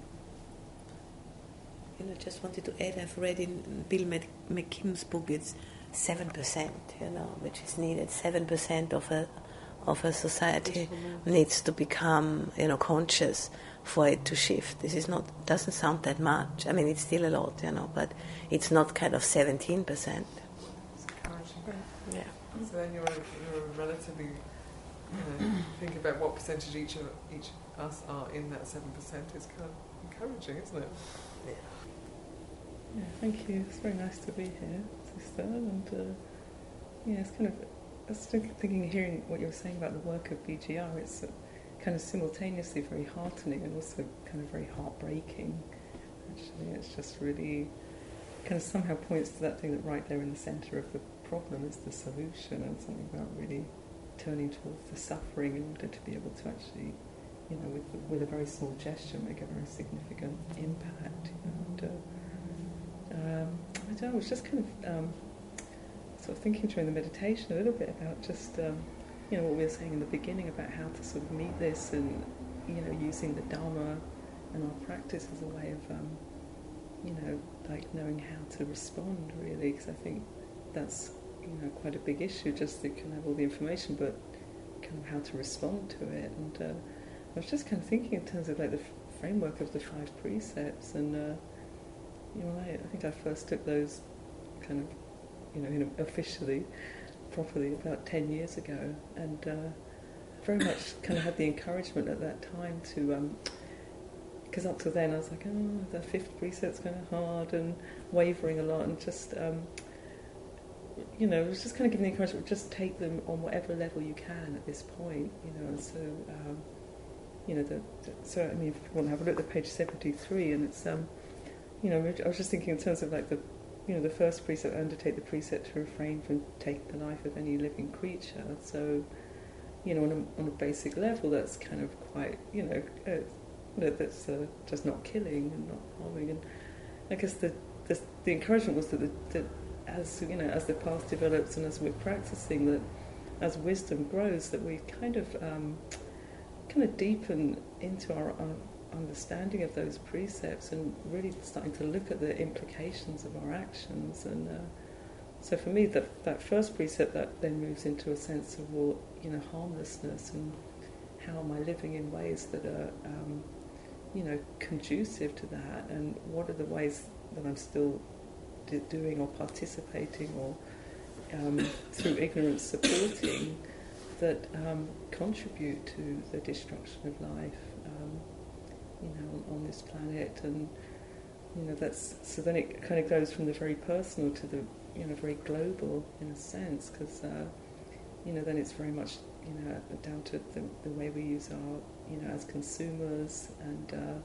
You know, just wanted to add, I've read in Bill McKim's book, it's seven percent, you know, which is needed. seven percent of a of a society needs to become, you know, conscious for it to shift. This is not, doesn't sound that much. I mean, it's still a lot, you know, but it's not kind of seventeen percent. It's encouraging. Yeah. So then you're, you're relatively, you know, think about what percentage each of each of us are in that seven percent. It's kind of encouraging, isn't it? Yeah. Yeah, thank you. It's very nice to be here, sister. And uh, yeah, it's kind of, I was thinking, hearing what you were saying about the work of B G R, it's uh, kind of simultaneously very heartening and also kind of very heartbreaking. Actually, it's just really kind of somehow points to that thing that right there in the centre of the problem is the solution, and something about really turning towards the suffering in order to be able to actually, you know, with with a very small gesture, make a very significant impact. You know, and, uh, um, I don't know, I was just kind of um, sort of thinking during the meditation a little bit about just um, you know, what we were saying in the beginning about how to sort of meet this, and, you know, using the Dharma and our practice as a way of, um, you know, like knowing how to respond, really, because I think that's, you know, quite a big issue, just that you can have all the information, but kind of how to respond to it. And uh, I was just kind of thinking in terms of like the f- framework of the five precepts, and, uh, you know, I, I think I first took those kind of, you know, you know, officially, properly about ten years ago, and uh, very much kind of had the encouragement at that time to, because um, up to then I was like, oh, the fifth precept's kind of hard and wavering a lot, and just, um, you know, it was just kind of giving the encouragement, just take them on whatever level you can at this point, you know, and so, um, you know, the, the, so, I mean, if you want to have a look at page seventy-three, and it's, um, you know, I was just thinking in terms of like the, you know, the first precept, undertake the precept to refrain from taking the life of any living creature. So, you know, on a, on a basic level, that's kind of quite, you know, uh, you know that's uh, just not killing and not harming. And I guess the the, the encouragement was that, the, that as, you know, as the path develops and as we're practicing, that as wisdom grows, that we kind of um, kind of deepen into our, our understanding of those precepts, and really starting to look at the implications of our actions. And uh, so for me, that that first precept, that then moves into a sense of, well, you know, harmlessness, and how am I living in ways that are, um, you know, conducive to that, and what are the ways that I'm still d- doing or participating or um, through ignorance supporting that um, contribute to the destruction of life, um, you know, on, on this planet. And, you know, that's, so then it kind of goes from the very personal to the, you know, very global in a sense, because, uh, you know, then it's very much, you know, down to the, the way we use our, you know, as consumers, and, uh,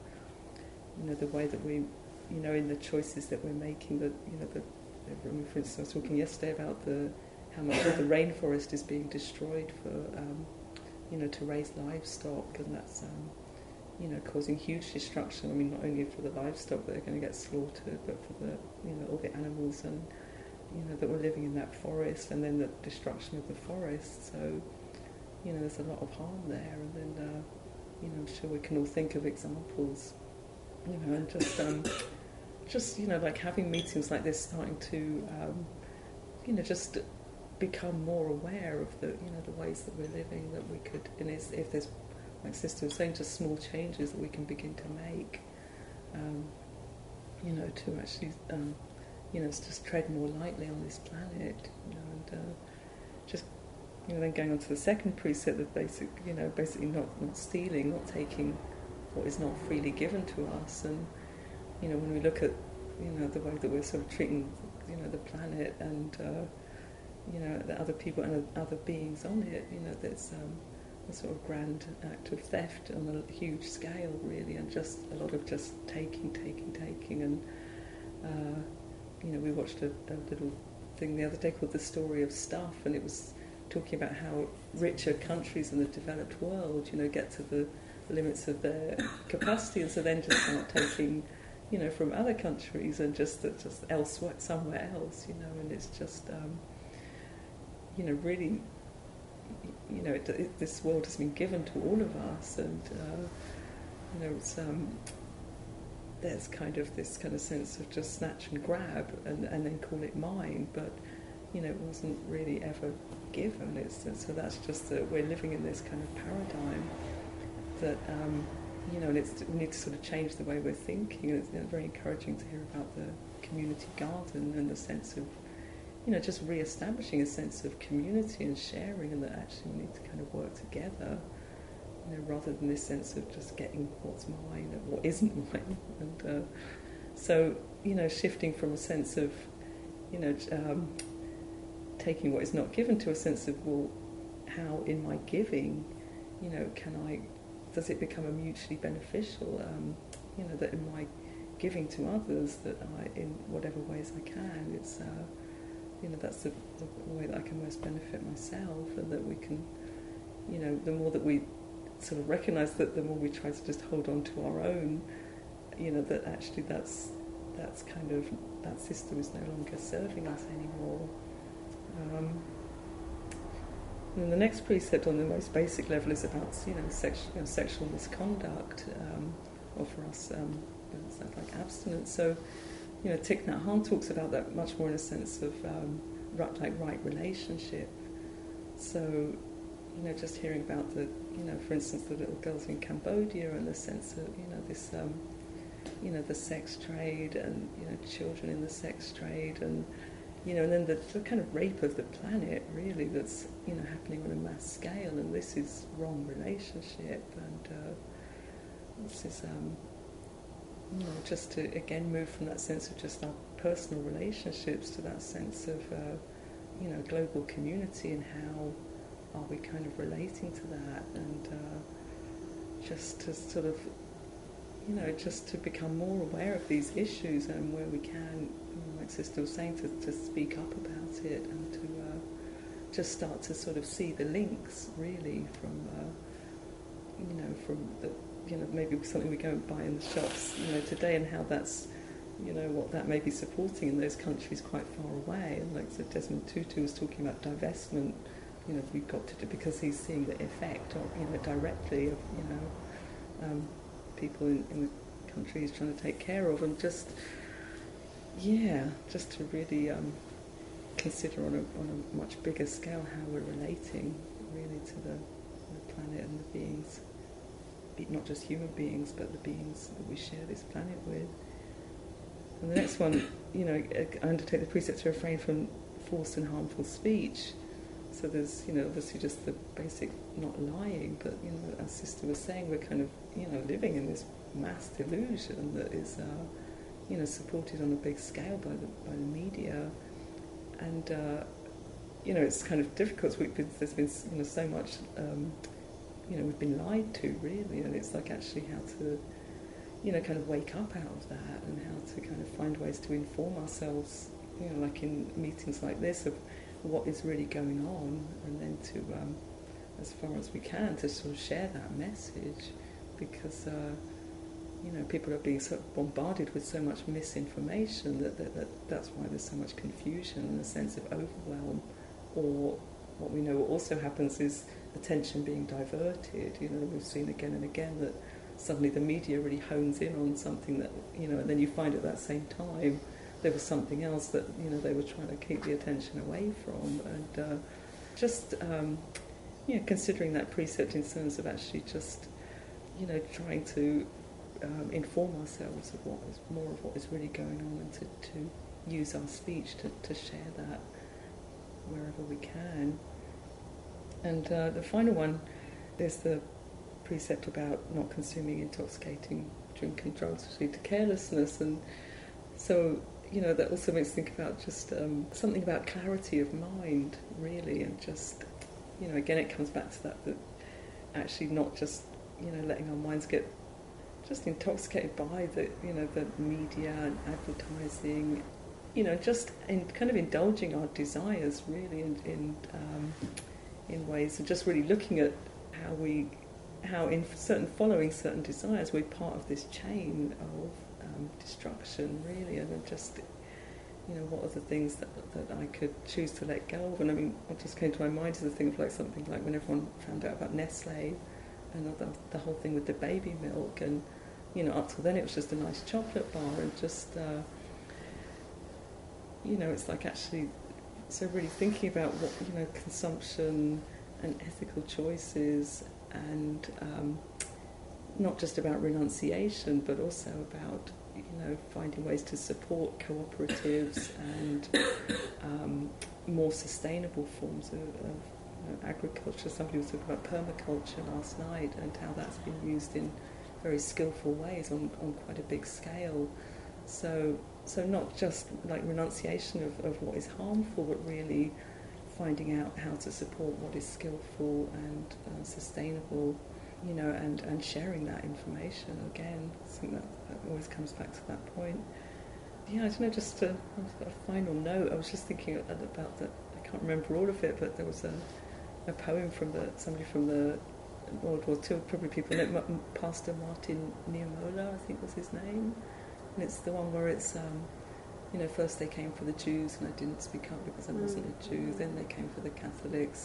you know, the way that we, you know, in the choices that we're making, that, you know, the, for instance, I was talking yesterday about the, how much of the rainforest is being destroyed for, um, you know, to raise livestock, and that's, um, you know, causing huge destruction. I mean, not only for the livestock that are going to get slaughtered, but for the, you know, all the animals and, you know, that were living in that forest, and then the destruction of the forest. So, you know, there's a lot of harm there. And then, uh, you know, I'm sure we can all think of examples, you know, and just, um, just, you know, like having meetings like this, starting to, um, you know, just become more aware of the, you know, the ways that we're living, that we could, and if there's, like Sister was saying, just small changes that we can begin to make, um, you know, to actually, um, you know, just tread more lightly on this planet, you know, and uh, just, you know, then going on to the second precept, the basic, you know, basically not, not stealing, not taking what is not freely given to us. And, you know, when we look at, you know, the way that we're sort of treating, you know, the planet, and, uh, you know, the other people and other beings on it, you know, there's um, a sort of grand act of theft on a huge scale, really, and just a lot of just taking, taking, taking. And, uh, you know, we watched a, a little thing the other day called The Story of Stuff, and it was talking about how richer countries in the developed world, you know, get to the limits of their capacity, and so then just start taking, you know, from other countries, and just just elsewhere, somewhere else, you know, and it's just, um, you know, really, you know, it, it, this world has been given to all of us, and, uh, you know, it's, um, there's kind of this kind of sense of just snatch and grab, and, and then call it mine, but, you know, it wasn't really ever given. It's, so that's just that we're living in this kind of paradigm that, um, you know, and it's, we need to sort of change the way we're thinking. And it's, you know, very encouraging to hear about the community garden and the sense of, you know, just re-establishing a sense of community and sharing, and that actually we need to kind of work together, you know, rather than this sense of just getting what's mine and what isn't mine. And uh, so, you know, shifting from a sense of, you know, um, taking what is not given to a sense of, well, how in my giving, you know, can I, does it become a mutually beneficial, um, you know, that in my giving to others, that I, in whatever ways I can, it's, uh, you know, that's the, the way that I can most benefit myself, and that we can, you know, the more that we sort of recognise that, the more we try to just hold on to our own, you know, that actually that's, that's kind of, that system is no longer serving us anymore. Um, And the next precept on the most basic level is about, you know, sex, you know sexual misconduct, um, or for us, um, it's like abstinence. So, you know, Thich Nhat Hanh talks about that much more in a sense of um, right, like right relationship. So, you know, just hearing about the, you know, for instance, the little girls in Cambodia and the sense of, you know, this, um, you know, the sex trade and, you know, children in the sex trade and, you know, and then the, the kind of rape of the planet, really, that's, you know, happening on a mass scale, and this is wrong relationship, and uh, this is, um, you know, just to, again, move from that sense of just our personal relationships to that sense of, uh, you know, global community, and how are we kind of relating to that, and uh, just to sort of, you know, just to become more aware of these issues, and where we can, like Sister was saying, to, to speak up about it, and to uh, just start to sort of see the links, really, from, uh, you know, from the, you know, maybe something we go and buy in the shops, you know, today, and how that's, you know, what that may be supporting in those countries quite far away. And like so Desmond Tutu was talking about divestment, you know, we've got to do, because he's seeing the effect, of, you know, directly of, you know, um, people in, in the country he's trying to take care of, and just, yeah, just to really um, consider on a, on a much bigger scale how we're relating really to the, the planet and the beings, be, not just human beings, but the beings that we share this planet with. And the next one, you know, I undertake the precept to refrain from forced and harmful speech. So there's, you know, obviously just the basic not lying, but, you know, as Sister was saying, we're kind of, you know, living in this mass delusion that is, uh, you know, supported on a big scale by the by the media, and uh, you know, it's kind of difficult. We've been, there's been, you know, so much, um, you know, we've been lied to, really, and it's like actually how to, you know, kind of wake up out of that, and how to kind of find ways to inform ourselves, you know, like in meetings like this, of what is really going on, and then to, um, as far as we can, to sort of share that message, because, uh, you know, people are being so bombarded with so much misinformation that, that, that that's why there's so much confusion and a sense of overwhelm. Or what we know also happens is attention being diverted. You know, we've seen again and again that suddenly the media really hones in on something that, you know, and then you find at that same time there was something else that, you know, they were trying to keep the attention away from. And uh, just, um, you know, considering that precept in terms of actually just, you know, trying to um, inform ourselves of what is more of what is really going on, and to, to use our speech to, to share that wherever we can. And uh, the final one is the precept about not consuming intoxicating drink and drugs, which lead to carelessness. And so, you know, that also makes me think about just um, something about clarity of mind, really, and just, you know, again, it comes back to that, that actually not just, you know, letting our minds get just intoxicated by the, you know, the media and advertising, you know, just in kind of indulging our desires, really, in in, um, in ways, and just really looking at how we, how in certain following certain desires, we're part of this chain of um, destruction, really, and just, you know, what are the things that that I could choose to let go of? And I mean, what just came to my mind is the thing of like something like when everyone found out about Nestle, and the, the whole thing with the baby milk, and, you know, up till then it was just a nice chocolate bar, and just, uh, you know, it's like actually, so really thinking about what, you know, consumption and ethical choices, and um, not just about renunciation, but also about, you know, finding ways to support cooperatives and um, more sustainable forms of, of Uh, agriculture. Somebody was talking about permaculture last night, and how that's been used in very skillful ways on, on quite a big scale. So so not just like renunciation of, of what is harmful, but really finding out how to support what is skillful and uh, sustainable, you know, and, and sharing that information. Again, I think that, that always comes back to that point. Yeah, I don't know, just a, a final note, I was just thinking about that, I can't remember all of it, but there was a a poem from the somebody from the World War Two, probably people know, Pastor Martin Niemöller, I think was his name, and it's the one where it's, um, you know, first they came for the Jews and I didn't speak up because I wasn't a Jew, then they came for the Catholics,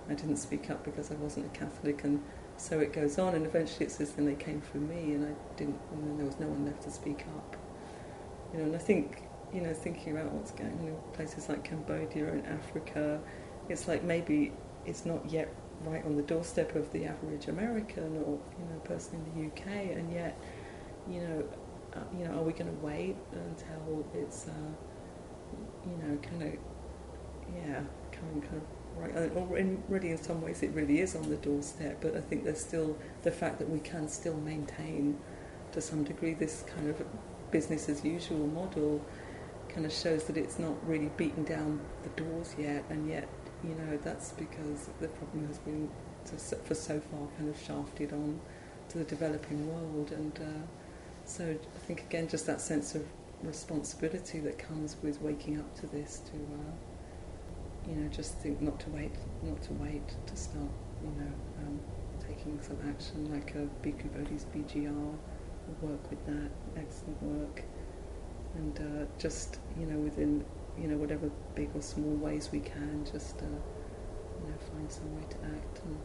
I didn't speak up because I wasn't a Catholic, and so it goes on, and eventually it says then they came for me, and I didn't, and then there was no one left to speak up. You know, and I think, you know, thinking about what's going on in places like Cambodia and Africa, it's like maybe it's not yet right on the doorstep of the average American or, you know, person in the U K, and yet, you know, uh, you know, are we going to wait until it's, uh, you know, kind of, yeah, kind of, kind of right, or in, really in some ways it really is on the doorstep, but I think there's still the fact that we can still maintain to some degree this kind of business as usual model kind of shows that it's not really beaten down the doors yet, and yet, you know, that's because the problem has been to, for so far kind of shafted on to the developing world, and uh, so I think again just that sense of responsibility that comes with waking up to this, to uh, you know, just think not to wait, not to wait to start, you know, um, taking some action like a Bhikkhu Bodhi's B G R, work with that, excellent work, and uh, just, you know, within, you know, whatever big or small ways we can, just, uh, you know, find some way to act. And,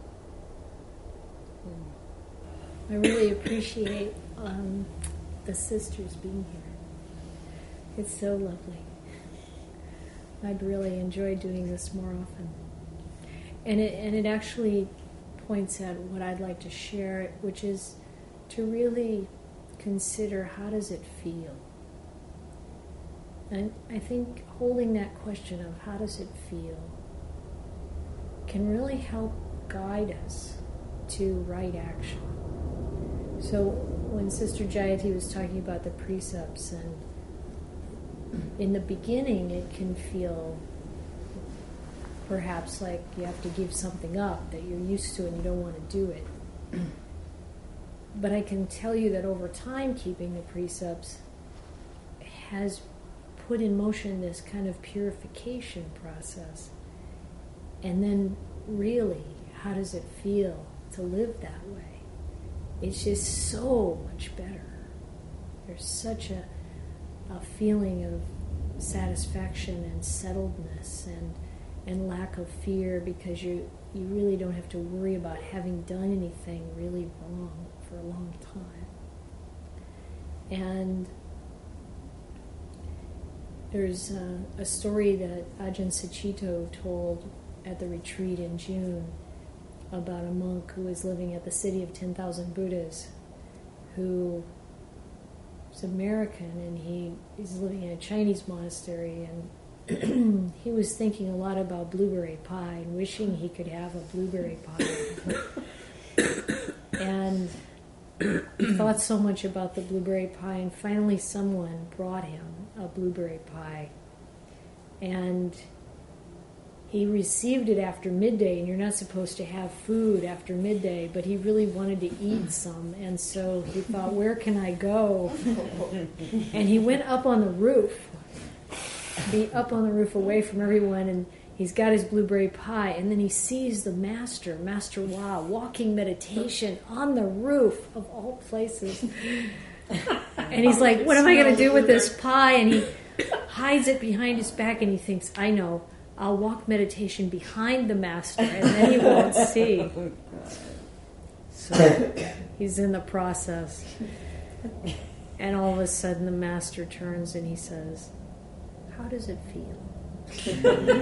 mm. I really appreciate um, the sisters being here. It's so lovely. I'd really enjoy doing this more often. And it, and it actually points at what I'd like to share, which is to really consider how does it feel. And I think holding that question of how does it feel can really help guide us to right action. So when Sister Jayati was talking about the precepts, and in the beginning it can feel perhaps like you have to give something up that you're used to and you don't want to do it. But I can tell you that over time, keeping the precepts has put in motion this kind of purification process. And then really, how does it feel to live that way? It's just so much better. There's such a, a feeling of satisfaction and settledness and and lack of fear, because you, you really don't have to worry about having done anything really wrong for a long time. And there's a, a story that Ajahn Sucitto told at the retreat in June about a monk who was living at the city of ten thousand Buddhas, who was American, and he is living in a Chinese monastery, and he was thinking a lot about blueberry pie and wishing he could have a blueberry pie. And he thought so much about the blueberry pie, and finally someone brought him a blueberry pie. And he received it after midday, and you're not supposed to have food after midday, but he really wanted to eat some, and so he thought, where can I go? And he went up on the roof, be up on the roof away from everyone, and he's got his blueberry pie, and then he sees the master, Master Wa, walking meditation on the roof of all places. And he's like, what am I going to do with this pie? And he hides it behind his back, and he thinks, I know, I'll walk meditation behind the master, and then he won't see. So he's in the process. And all of a sudden the master turns and he says, how does it feel?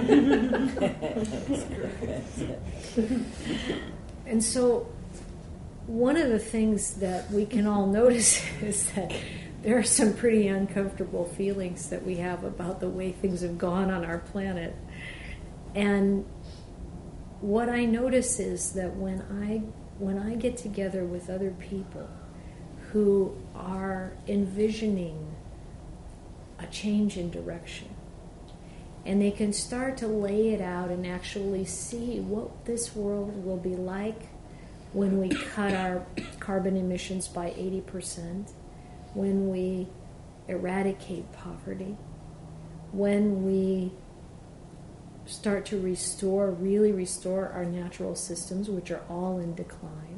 And so one of the things that we can all notice is that there are some pretty uncomfortable feelings that we have about the way things have gone on our planet. And what I notice is that when I when I get together with other people who are envisioning a change in direction, and they can start to lay it out and actually see what this world will be like when we cut our carbon emissions by eighty percent, when we eradicate poverty, when we start to restore, really restore our natural systems, which are all in decline.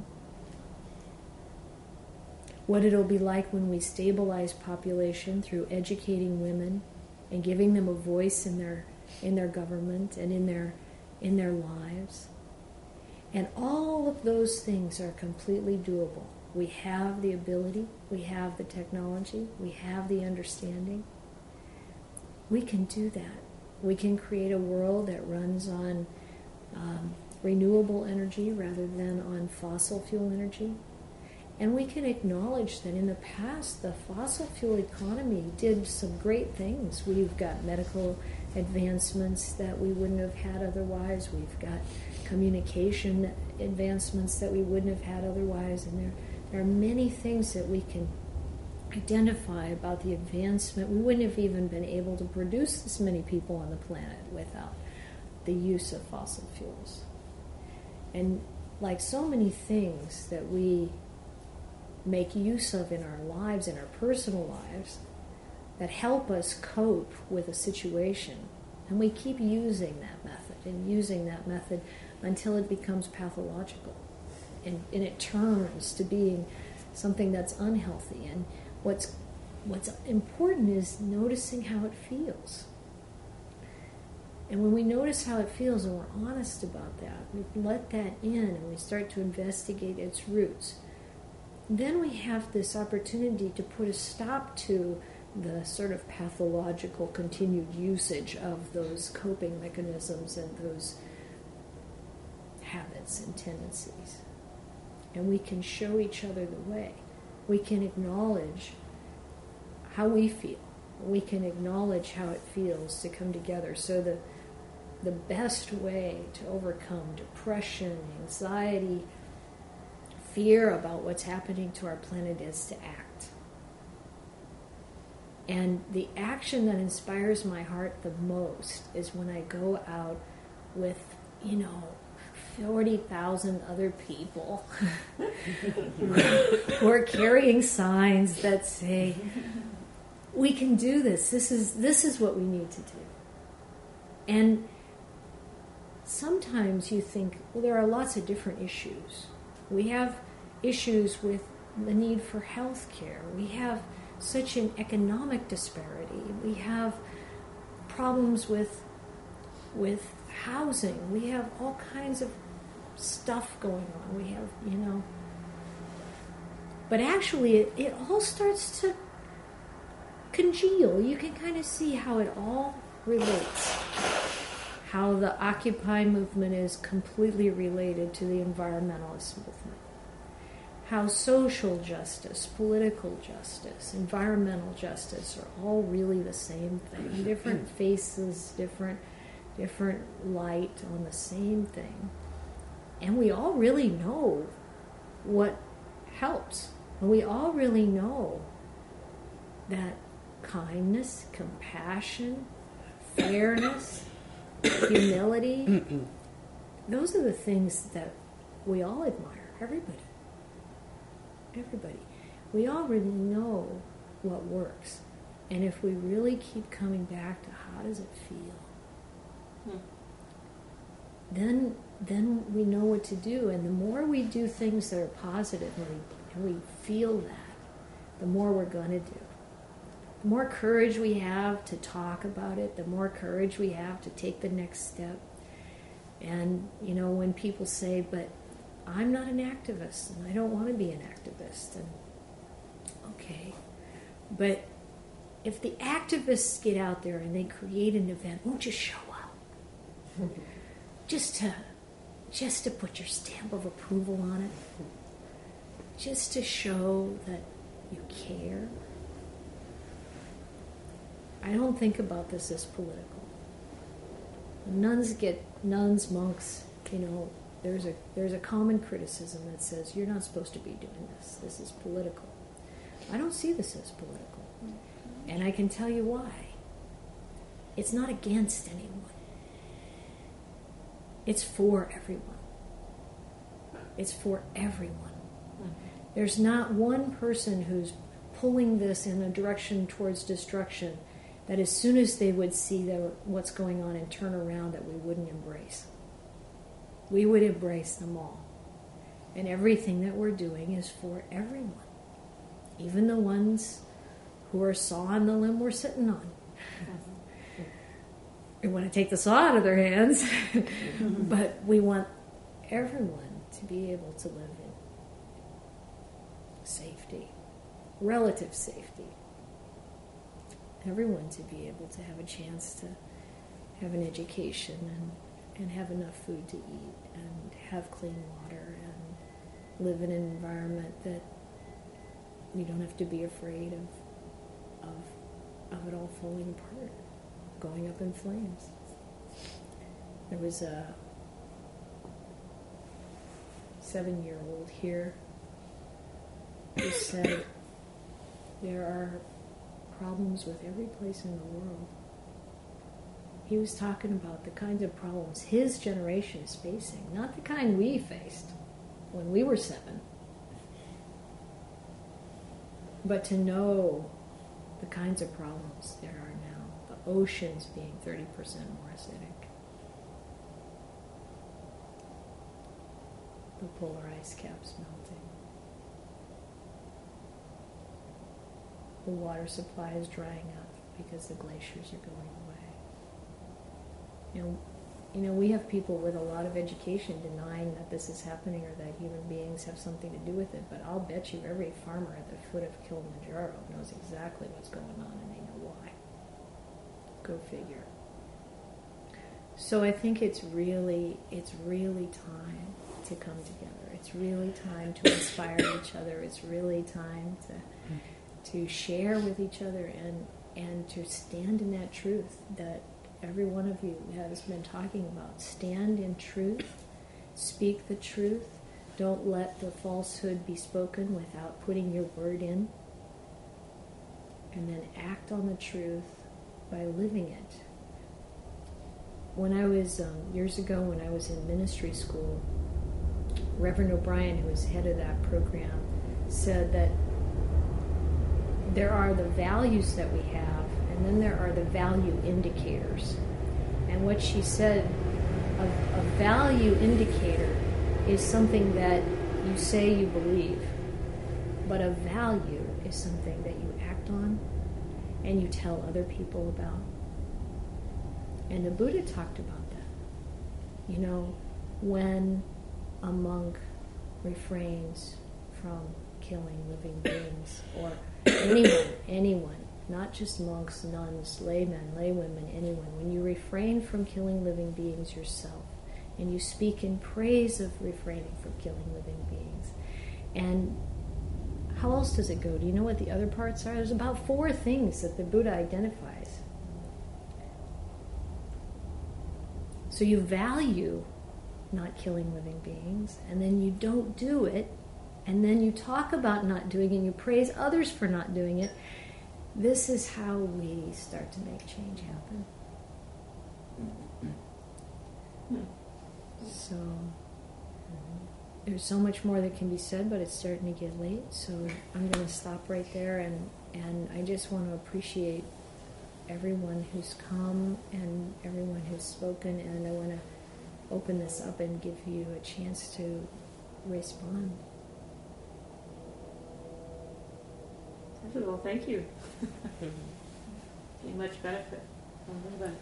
What it'll be like when we stabilize population through educating women and giving them a voice in their in their government and in their in their lives. And all of those things are completely doable. We have the ability, we have the technology, we have the understanding. We can do that. We can create a world that runs on um, renewable energy rather than on fossil fuel energy. And we can acknowledge that in the past, the fossil fuel economy did some great things. We've got medical advancements that we wouldn't have had otherwise. We've got communication advancements that we wouldn't have had otherwise. And there, there are many things that we can identify about the advancement. We wouldn't have even been able to produce this many people on the planet without the use of fossil fuels. And like so many things that we make use of in our lives, in our personal lives, that help us cope with a situation, and we keep using that method and using that method until it becomes pathological and, and it turns to being something that's unhealthy. And what's what's important is noticing how it feels. And when we notice how it feels and we're honest about that, we let that in and we start to investigate its roots, then we have this opportunity to put a stop to the sort of pathological continued usage of those coping mechanisms and those habits and tendencies. And we can show each other the way. We can acknowledge how we feel. We can acknowledge how it feels to come together. So the the best way to overcome depression, anxiety, fear about what's happening to our planet is to act. And the action that inspires my heart the most is when I go out with, you know, forty thousand other people who are carrying signs that say, we can do this. This is this is what we need to do. And sometimes you think, well, there are lots of different issues. We have issues with the need for health care. We have such an economic disparity. We have problems with with housing. We have all kinds of stuff going on. We have, you know. But actually, it, it all starts to congeal. You can kind of see how it all relates. How the Occupy movement is completely related to the environmentalist movement. How social justice, political justice, environmental justice are all really the same thing. Different faces, different, different light on the same thing. And we all really know what helps. And we all really know that kindness, compassion, fairness, humility, those are the things that we all admire. Everybody. Everybody. We already know what works. And if we really keep coming back to how does it feel, hmm. then then we know what to do. And the more we do things that are positive and we, and we feel that, the more we're going to do. The more courage we have to talk about it, the more courage we have to take the next step. And, you know, when people say, but I'm not an activist, and I don't want to be an activist, and okay. But if the activists get out there and they create an event, won't you show up? just to just to put your stamp of approval on it. Just to show that you care. I don't think about this as political. Nuns get, nuns, monks, you know, there's a there's a common criticism that says, you're not supposed to be doing this. This is political. I don't see this as political. And I can tell you why. It's not against anyone. It's for everyone. It's for everyone. There's not one person who's pulling this in a direction towards destruction that as soon as they would see the, what's going on and turn around, that we wouldn't embrace. We would embrace them all. And everything that we're doing is for everyone. Even the ones who are sawing the limb we're sitting on. We want to take the saw out of their hands, but we want everyone to be able to live in safety, relative safety. Everyone to be able to have a chance to have an education and, and have enough food to eat and have clean water and live in an environment that you don't have to be afraid of, of, of it all falling apart, going up in flames. There was a seven-year-old here who said there are problems with every place in the world. He was talking about the kinds of problems his generation is facing, not the kind we faced when we were seven. But to know the kinds of problems there are now, the oceans being thirty percent more acidic, the polar ice caps melting, the water supply is drying up because the glaciers are going away. You know, you know, we have people with a lot of education denying that this is happening or that human beings have something to do with it, but I'll bet you every farmer at the foot of Kilimanjaro knows exactly what's going on and they know why. Go figure. So I think it's really, it's really time to come together. It's really time to inspire each other. It's really time to to share with each other and, and to stand in that truth that every one of you has been talking about. Stand in truth, speak the truth, don't let the falsehood be spoken without putting your word in, and then act on the truth by living it. When I was, um, years ago when I was in ministry school, Reverend O'Brien, who was head of that program, said that there are the values that we have, and then there are the value indicators. And what she said, a, a value indicator is something that you say you believe, but a value is something that you act on and you tell other people about. And the Buddha talked about that. You know, when a monk refrains from killing living beings, or anyone, anyone, not just monks, nuns, laymen, laywomen, anyone, when you refrain from killing living beings yourself, and you speak in praise of refraining from killing living beings, and how else does it go? Do you know what the other parts are? There's about four things that the Buddha identifies. So you value not killing living beings, and then you don't do it, and then you talk about not doing it, and you praise others for not doing it. This is how we start to make change happen. So there's so much more that can be said, but it's starting to get late, so I'm going to stop right there, and, and I just want to appreciate everyone who's come and everyone who's spoken, and I want to open this up and give you a chance to respond. Well, thank you. Be much benefit from everybody.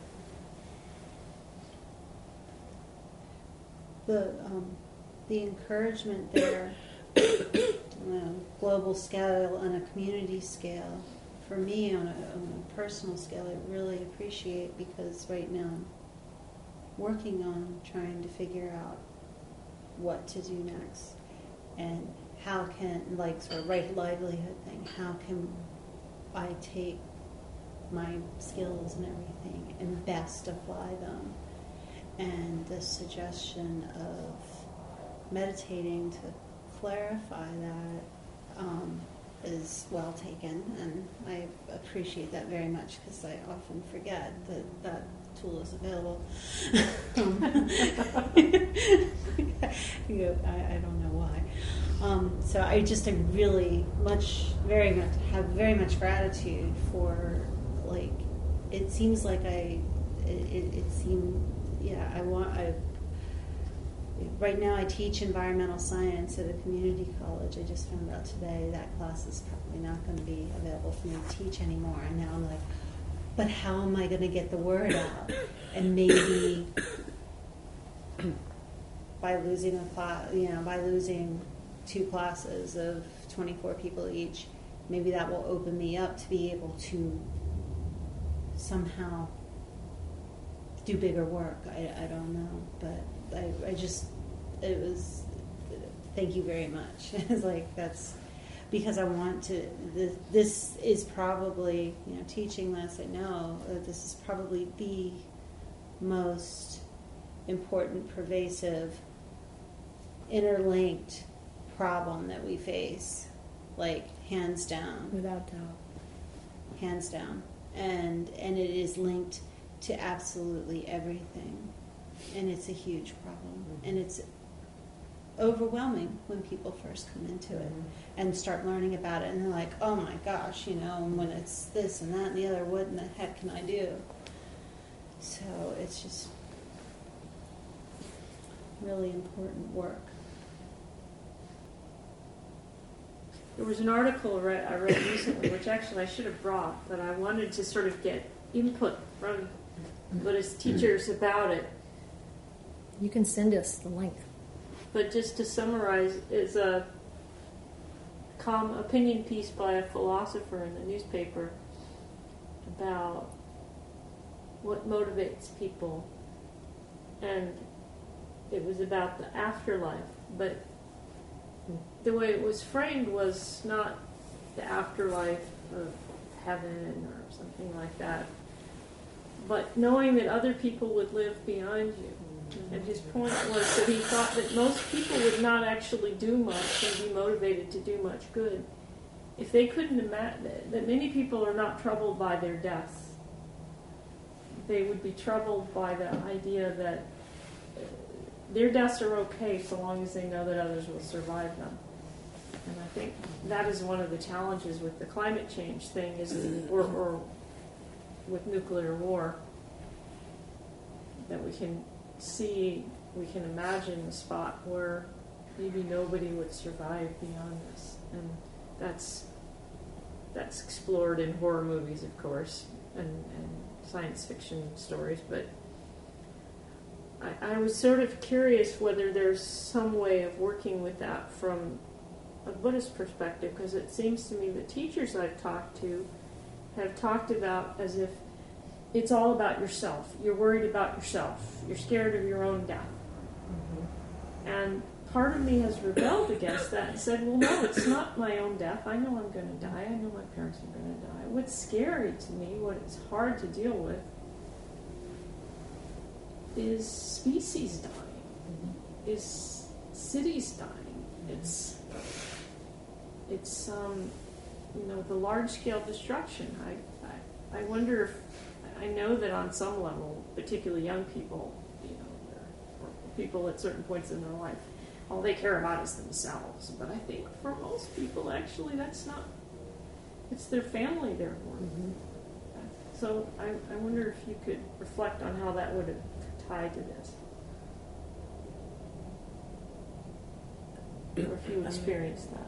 The um, the encouragement there, on a global scale, on a community scale, for me on a, on a personal scale, I really appreciate, because right now I'm working on trying to figure out what to do next, and how can, like, sort of right livelihood thing, how can I take my skills and everything and best apply them? And the suggestion of meditating to clarify that um, is well taken, and I appreciate that very much, because I often forget that that tool is available. um, you know, I, I don't know why. Um, so I just I really much, very much, have very much gratitude for, like, it seems like I, it, it, it seemed, yeah, I want, I, right now I teach environmental science at a community college. I just found out today that class is probably not going to be available for me to teach anymore. And now I'm like, but how am I going to get the word out? And maybe by by losing a class, you know, by losing two classes of twenty-four people each, maybe that will open me up to be able to somehow do bigger work. I, I don't know, but I, I just, it was, thank you very much. It's like, that's, because I want to, this, this is probably, you know, teaching this, I know, that this is probably the most important, pervasive, interlinked problem that we face, like, hands down. Without doubt. Hands down. And and it is linked to absolutely everything. And it's a huge problem. Mm-hmm. And it's overwhelming when people first come into it mm-hmm. and start learning about it, and they're like, oh my gosh, you know, and when it's this and that and the other, what in the heck can I do? So it's just really important work. There was an article I read, I read recently, which actually I should have brought, but I wanted to sort of get input from Buddhist teachers about it. You can send us the link. But just to summarize, is a calm opinion piece by a philosopher in the newspaper about what motivates people. And it was about the afterlife, but the way it was framed was not the afterlife of heaven or something like that, but knowing that other people would live beyond you. Mm-hmm. And his point was that he thought that most people would not actually do much and be motivated to do much good if they couldn't imagine that many people are not troubled by their deaths. They would be troubled by the idea that their deaths are okay so long as they know that others will survive them. And I think that is one of the challenges with the climate change thing, is, or, or with nuclear war, that we can see, we can imagine a spot where maybe nobody would survive beyond this. And that's that's explored in horror movies, of course, and, and science fiction stories, but I, I was sort of curious whether there's some way of working with that from a Buddhist perspective, because it seems to me the teachers I've talked to have talked about as if it's all about yourself. You're worried about yourself. You're scared of your own death. Mm-hmm. And part of me has rebelled against that and said, well, no, it's not my own death. I know I'm going to die. I know my parents are going to die. What's scary to me, what it's hard to deal with, is species dying, mm-hmm. is cities dying. Mm-hmm. It's it's um, you know, the large-scale destruction. I, I I wonder if, I know that on some level, particularly young people, you know, or people at certain points in their life, all they care about is themselves. But I think for most people, actually, that's not. It's their family they're for. Mm-hmm. So I, I wonder if you could reflect on how that would have tied to this, or if you experienced that.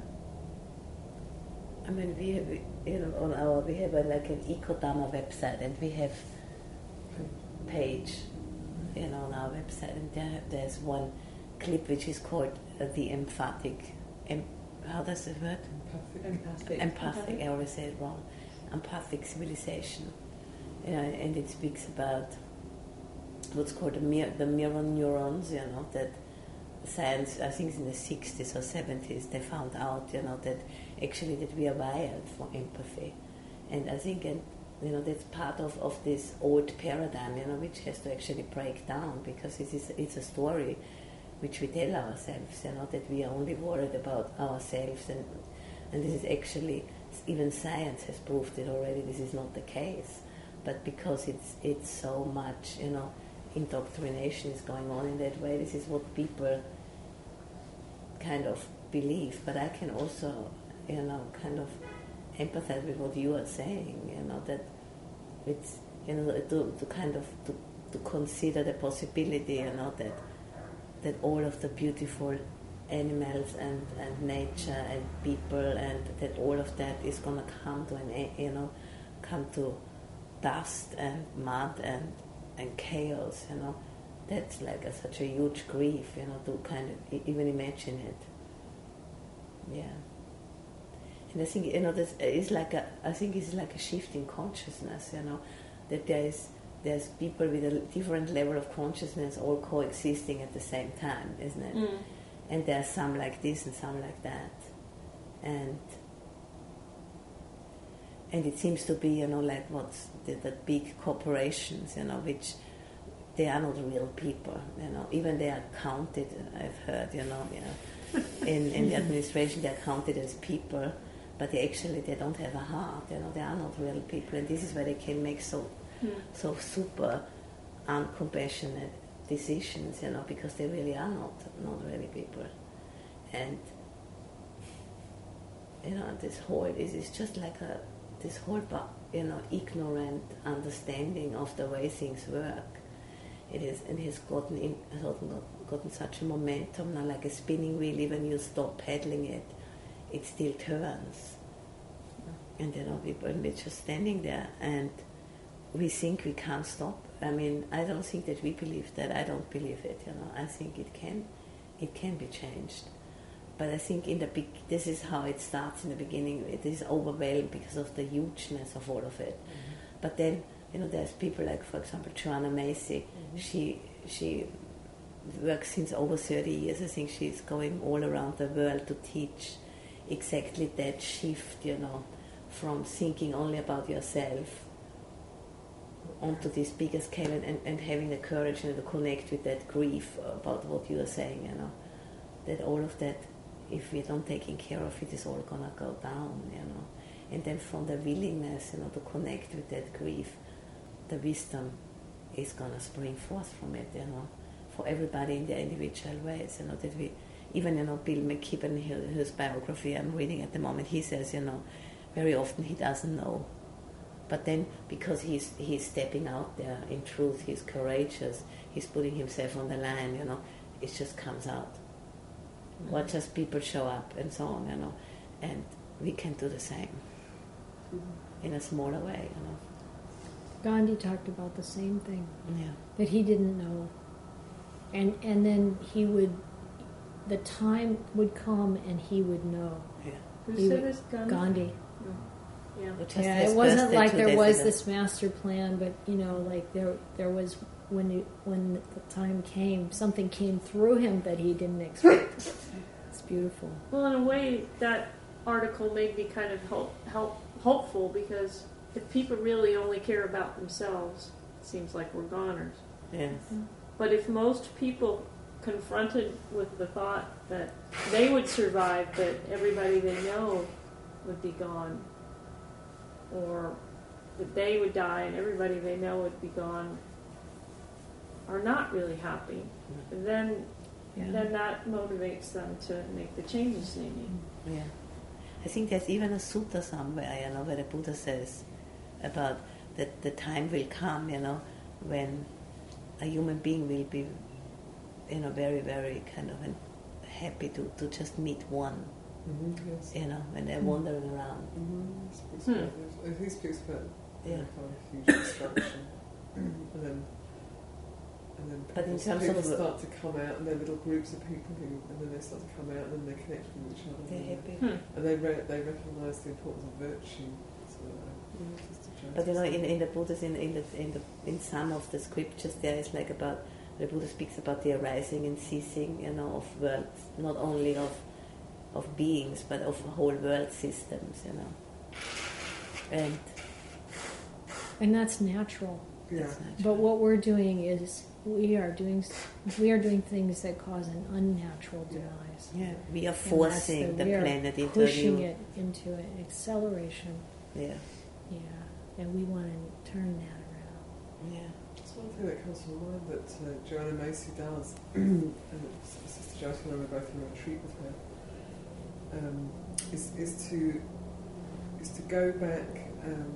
I mean, we have, you know, on our, we have a, like an Eco-Dharma website, and we have a page, you know, on our website, and there, there's one clip which is called uh, the emphatic, em, how does the word? Empathic. Empathic. Empathic, I always say it wrong. Empathic civilization. You know, and it speaks about what's called the, mir- the mirror neurons, you know, that science, I think in the sixties or seventies, they found out, you know, that actually that we are wired for empathy. And I think, and, you know, that's part of, of this old paradigm, you know, which has to actually break down, because it is, it's a story which we tell ourselves, you know, that we are only worried about ourselves, and and this is actually, even science has proved it already, this is not the case. But because it's it's so much, you know, indoctrination is going on in that way, this is what people kind of believe. But I can also, you know, kind of empathize with what you are saying, you know, that it's, you know, to, to kind of to, to consider the possibility, you know, that that all of the beautiful animals and, and nature and people, and that all of that is going to come to an, you know, come to dust and mud and and chaos, you know, that's like a, such a huge grief, you know, to kind of e- even imagine it. Yeah. And I think, you know, this is like a, I think it's like a shift in consciousness, you know, that there is, there's people with a different level of consciousness all coexisting at the same time, isn't it? Mm. And there are some like this and some like that. And and it seems to be, you know, like what's the, the big corporations, you know, which they are not real people, you know. Even they are counted, I've heard, you know, yeah, in, in the administration they are counted as people, but they actually, they don't have a heart, you know, they are not real people. And this is where they can make so, Mm. so super uncompassionate decisions, you know, because they really are not, not really people. And, you know, this whole, this is just like a, this whole, you know, ignorant understanding of the way things work. It is, and has gotten in, has gotten, gotten such a momentum now, like a spinning wheel. Even you stop pedaling it, it still turns. And you know, people, and we're just standing there, and we think we can't stop. I mean, I don't think that we believe that. I don't believe it. You know, I think it can, it can be changed. But I think in the big, this is how it starts in the beginning. It is overwhelmed because of the hugeness of all of it. Mm-hmm. But then, you know, there's people like, for example, Joanna Macy. Mm-hmm. She she works since over thirty years. I think she's going all around the world to teach exactly that shift, you know, from thinking only about yourself onto this bigger scale, and, and, and having the courage, you know, to connect with that grief about what you are saying, you know, that all of that, if we're not taking care of it, is all gonna go down, you know. And then from the willingness, you know, to connect with that grief, the wisdom is gonna spring forth from it, you know, for everybody in their individual ways, you know, that we, even, you know, Bill McKibben, his biography I'm reading at the moment, he says, you know, very often he doesn't know. But then, because he's he's stepping out there in truth, he's courageous, he's putting himself on the line, you know, it just comes out. Mm-hmm. Watch as people show up and so on, you know, and we can do the same mm-hmm. in a smaller way, you know. Gandhi talked about the same thing, yeah. that he didn't know, and and then he would, the time would come and he would know. Yeah. Who He said would- this? Gandhi? Gandhi. Yeah. Yeah, it wasn't like there was this master plan, but you know, like there there was when you, when the time came, something came through him that he didn't expect. It's beautiful. Well, in a way, that article made me kind of help, help, hopeful, because if people really only care about themselves, it seems like we're goners. Yes. But if most people confronted with the thought that they would survive, but everybody they know would be gone, or that they would die and everybody they know would be gone, are not really happy, then Yeah. then that motivates them to make the changes they need. Yeah. I think there's even a sutta somewhere, you know, where the Buddha says about that the time will come, you know, when a human being will be, you know, very, very kind of an, happy to, to just meet one, Mm-hmm, yes. you know, when they're wandering around. Mm-hmm. He speaks Hmm. about it. He speaks about Yeah. kind of huge destruction, and then and then But in people, terms people of- start to come out, and they're little groups of people who, and then they start to come out, and then they connect with each other, They're and, happy. Hmm. and they re- they recognise the importance of virtue. So, uh, just a But you know, in, in the Buddha's, in, in, the, in, the, in some of the scriptures, there is like about, the Buddha speaks about the arising and ceasing, you know, of worlds, not only of of beings, but of whole world systems, you know. And And that's natural. yeah. that's natural. But what we're doing is we are doing we are doing things that cause an unnatural demise. Yeah, we are And that's forcing the, we are planet into pushing a new... it into an acceleration. Yeah, Yeah, and we want to turn that around. yeah. That's one thing that comes to mind that uh, Joanna Macy does, and Sister Joyce and I were both in a retreat with her, um, is, is to is to go back, um,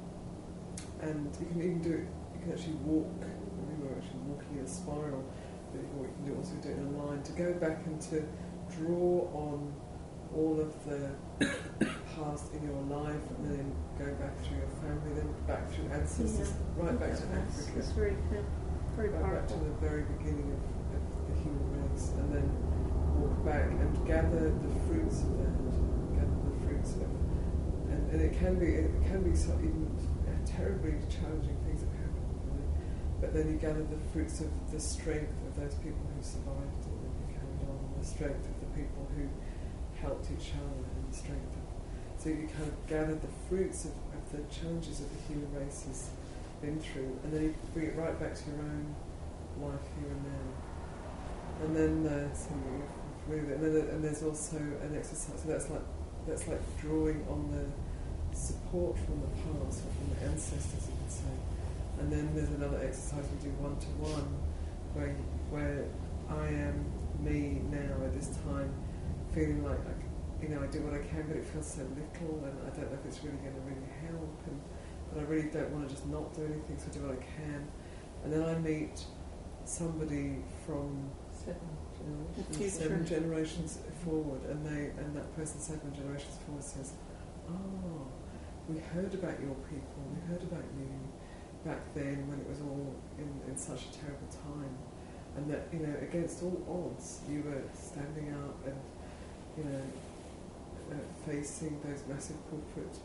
and you can even do it, you can actually walk, we were actually walking in a spiral, but you can do it also do it in a line, to go back and to draw on all of the past in your life, and then go back through your family, then back through ancestors, Yeah. right back That's to nice. Africa. It's very good. Very right back to powerful. the very beginning of, of the human race, and then walk back and gather the fruits of that, gather the fruits of, and, and it can be it can be so even terribly challenging things that happen, you know? But then you gather the fruits of the strength of those people who survived it and who carried on, and the strength of the people who helped each other, and the strength of, so you kind of gather the fruits of, of the challenges of the human race has been through, and then you bring it right back to your own life here and now. And then uh, so you're familiar with it. And then and there's also an exercise, so that's like that's like drawing on the support from the past or from the ancestors, you could say. And then there's another exercise we do one to one, where where I am me now at this time, feeling like I, you know I do what I can, but it feels so little, and I don't know if it's really going to really help, and but I really don't want to just not do anything, so I do what I can. And then I meet somebody from Seven generations, Future. seven generations forward, and they and that person seven generations forward says, "Oh, we heard about your people, we heard about you back then when it was all in, in such a terrible time, and that, you know, against all odds, you were standing up and, you know, uh, facing those massive corporate,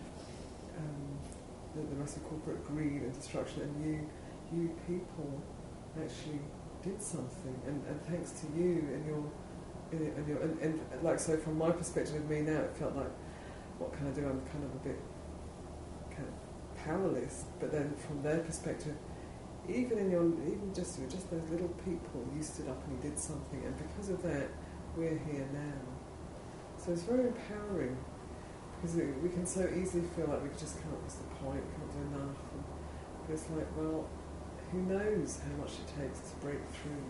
um, the, the massive corporate greed and destruction, and you, you people actually did something, and, and thanks to you and your, and your, and, and like so from my perspective with me now, it felt like, what can I do? I'm kind of a bit kind of powerless, but then from their perspective, even in your, even just just those little people, you stood up and you did something, and because of that, we're here now. So it's very empowering, because it, we can so easily feel like we just can't, what's the point, we can't do enough, and, but it's like, well, who knows how much it takes to break through.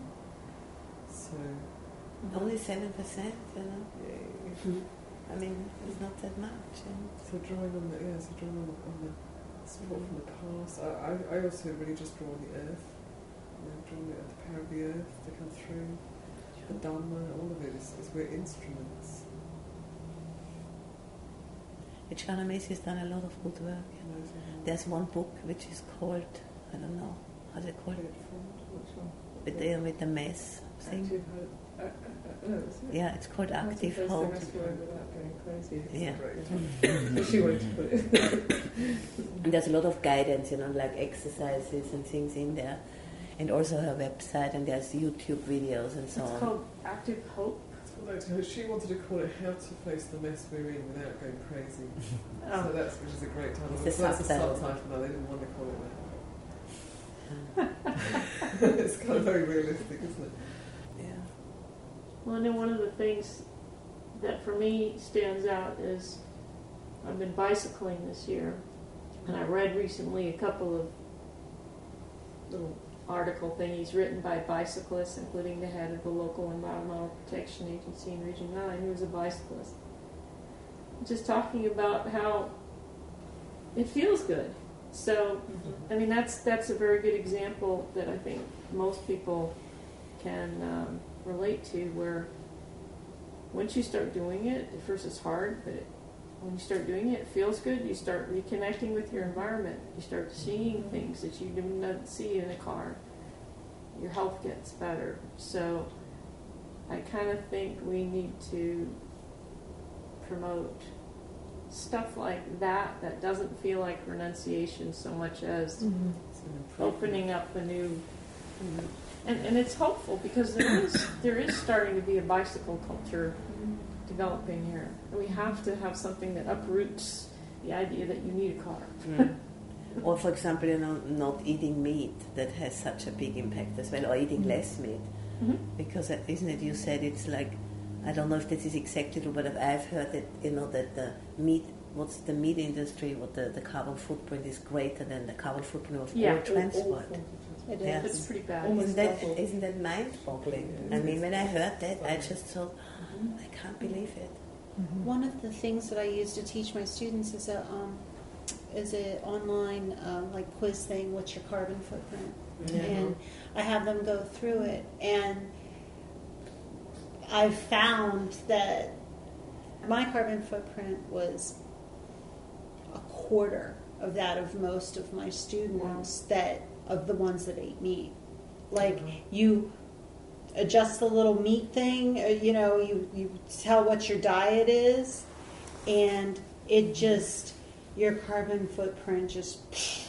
So Only seven percent, you know. yay. I mean, it's not that much. You know? So drawing on the, yeah, so drawing on the, on the support from the past. I, I, I also really just draw on the earth, you know, drawing the, the power of the earth to come through. The Dhamma, all of it is, is we're instruments. Vijana Macy has done a lot of good work. Amazing. There's one book which is called, I don't know, how's it called? Which one? With the, with the mess thing. Active hope. Uh, uh, uh, no, isn't it? Yeah, it's called How to Active face the Hope. rest world without going crazy. It's Yeah. great. But she wanted to put it. And there's a lot of guidance, you know, like exercises and things in there. And also her website, and there's YouTube videos and so It's on. called Active Hope. So she wanted to call it How to Face the Mess We're In Without Going Crazy. Oh. So that's, which is a great title. It's a So that's a subtitle. subtitle now, they didn't want to call it that. It's kind of very realistic, isn't it? Yeah. Well, and then one of the things that for me stands out is I've been bicycling this year, and I read recently a couple of little article thingies written by bicyclists, including the head of the local environmental protection agency in Region nine, who was a bicyclist. Just talking about how it feels good. So, I mean, that's that's a very good example that I think most people can um, relate to, where once you start doing it, at first it's hard, but it, when you start doing it, it feels good. You start reconnecting with your environment. You start seeing things that you didn't see in a car. Your health gets better. So I kind of think we need to promote stuff like that that doesn't feel like renunciation so much as Mm-hmm. It's an improvement. opening up a new, and, and it's hopeful because there is there is starting to be a bicycle culture developing here, and we have to have something that uproots the idea that you need a car. Mm. Or, for example, you know, not eating meat, that has such a big impact as well, or eating less meat. Mm-hmm. Because, uh, isn't it, you said it's like, I don't know if this is exactly true, but I've heard that, you know, that the meat, what's the meat industry, what the, the carbon footprint is greater than the carbon footprint of Yeah. all transport. It Yeah. is. It's pretty bad. Almost Isn't that, double. isn't that mind-boggling? I mean, when I heard that, I just thought, I can't believe it. One of the things that I use to teach my students is a um, is a online uh, like quiz thing. What's your carbon footprint? Yeah. And I have them go through it, and I've found that my carbon footprint was a quarter of that of most of my students that of the ones that ate meat. Like you adjust the little meat thing, uh, you know, you, you tell what your diet is, and it just, your carbon footprint just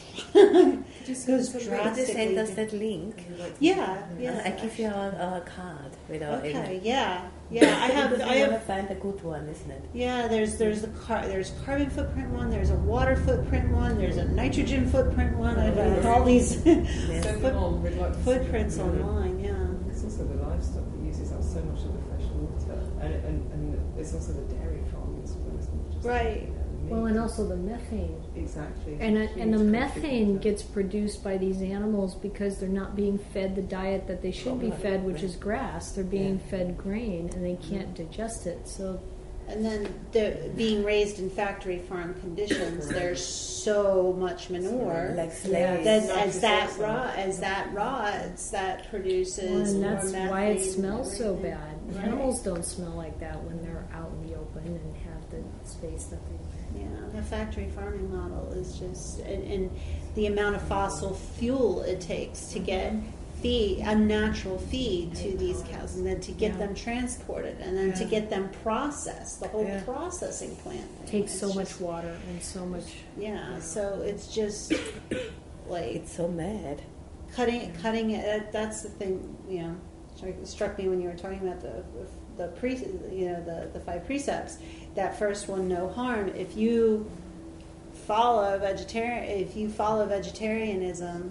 goes Just drastically. send us that link. Yeah, yeah. I give you our, our card with our Okay, email. yeah, yeah. I have, Because I we want have. to find a good one, isn't it? Yeah, there's there's the car there's carbon footprint one, there's a water footprint one, there's a nitrogen footprint one. I've got all these Send foot- them on. We'd like to see footprints them. online. Yeah. It's also the livestock that uses up so much of the fresh water, and, and, and it's also the dairy farming as well, isn't it? Just, Right. you know, meat. Well, and also the methane. Exactly. And, uh, Huge and the methane contributor. gets produced by these animals because they're not being fed the diet that they should be fed, which is grass. They're being fed grain, and they can't digest it. So And then the being raised in factory farm conditions, there's so much manure. Like Yeah, slaves. That as that raw as that rots, that produces and more that's methane why it and smells so everything. bad. Right. Animals don't smell like that when they're out in the open and have the space that they. Yeah, the factory farming model is just, and, and the amount of fossil fuel it takes to get feed, unnatural feed to these cows, and then to get Yeah. them transported, and then to Yeah. get them processed. The whole Yeah. processing plant thing. Takes so It's much just- water and so much. Yeah, so it's just like It's so mad. cutting, cutting it. That's the thing, you know. Struck, struck me when you were talking about the the pre, you know, the the five precepts. That first one, no harm. If you follow vegetarian, if you follow vegetarianism,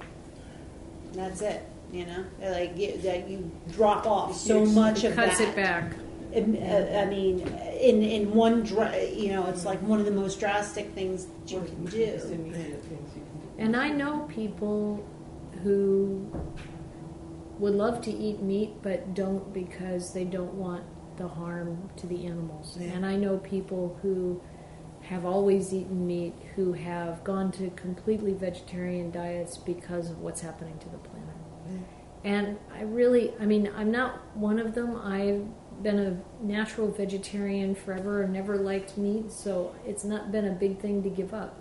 that's it. You know, like you, that you drop off so much of Cuts that. it back. Um, uh, I mean, in in one, dra- you know, it's like one of the most drastic things that you Well, can just do. immediate things you can do. And I know people who would love to eat meat but don't because they don't want the harm to the animals. Yeah. And I know people who have always eaten meat who have gone to completely vegetarian diets because of what's happening to the planet. And I really, I mean, I'm not one of them. I've been a natural vegetarian forever and never liked meat, so it's not been a big thing to give up.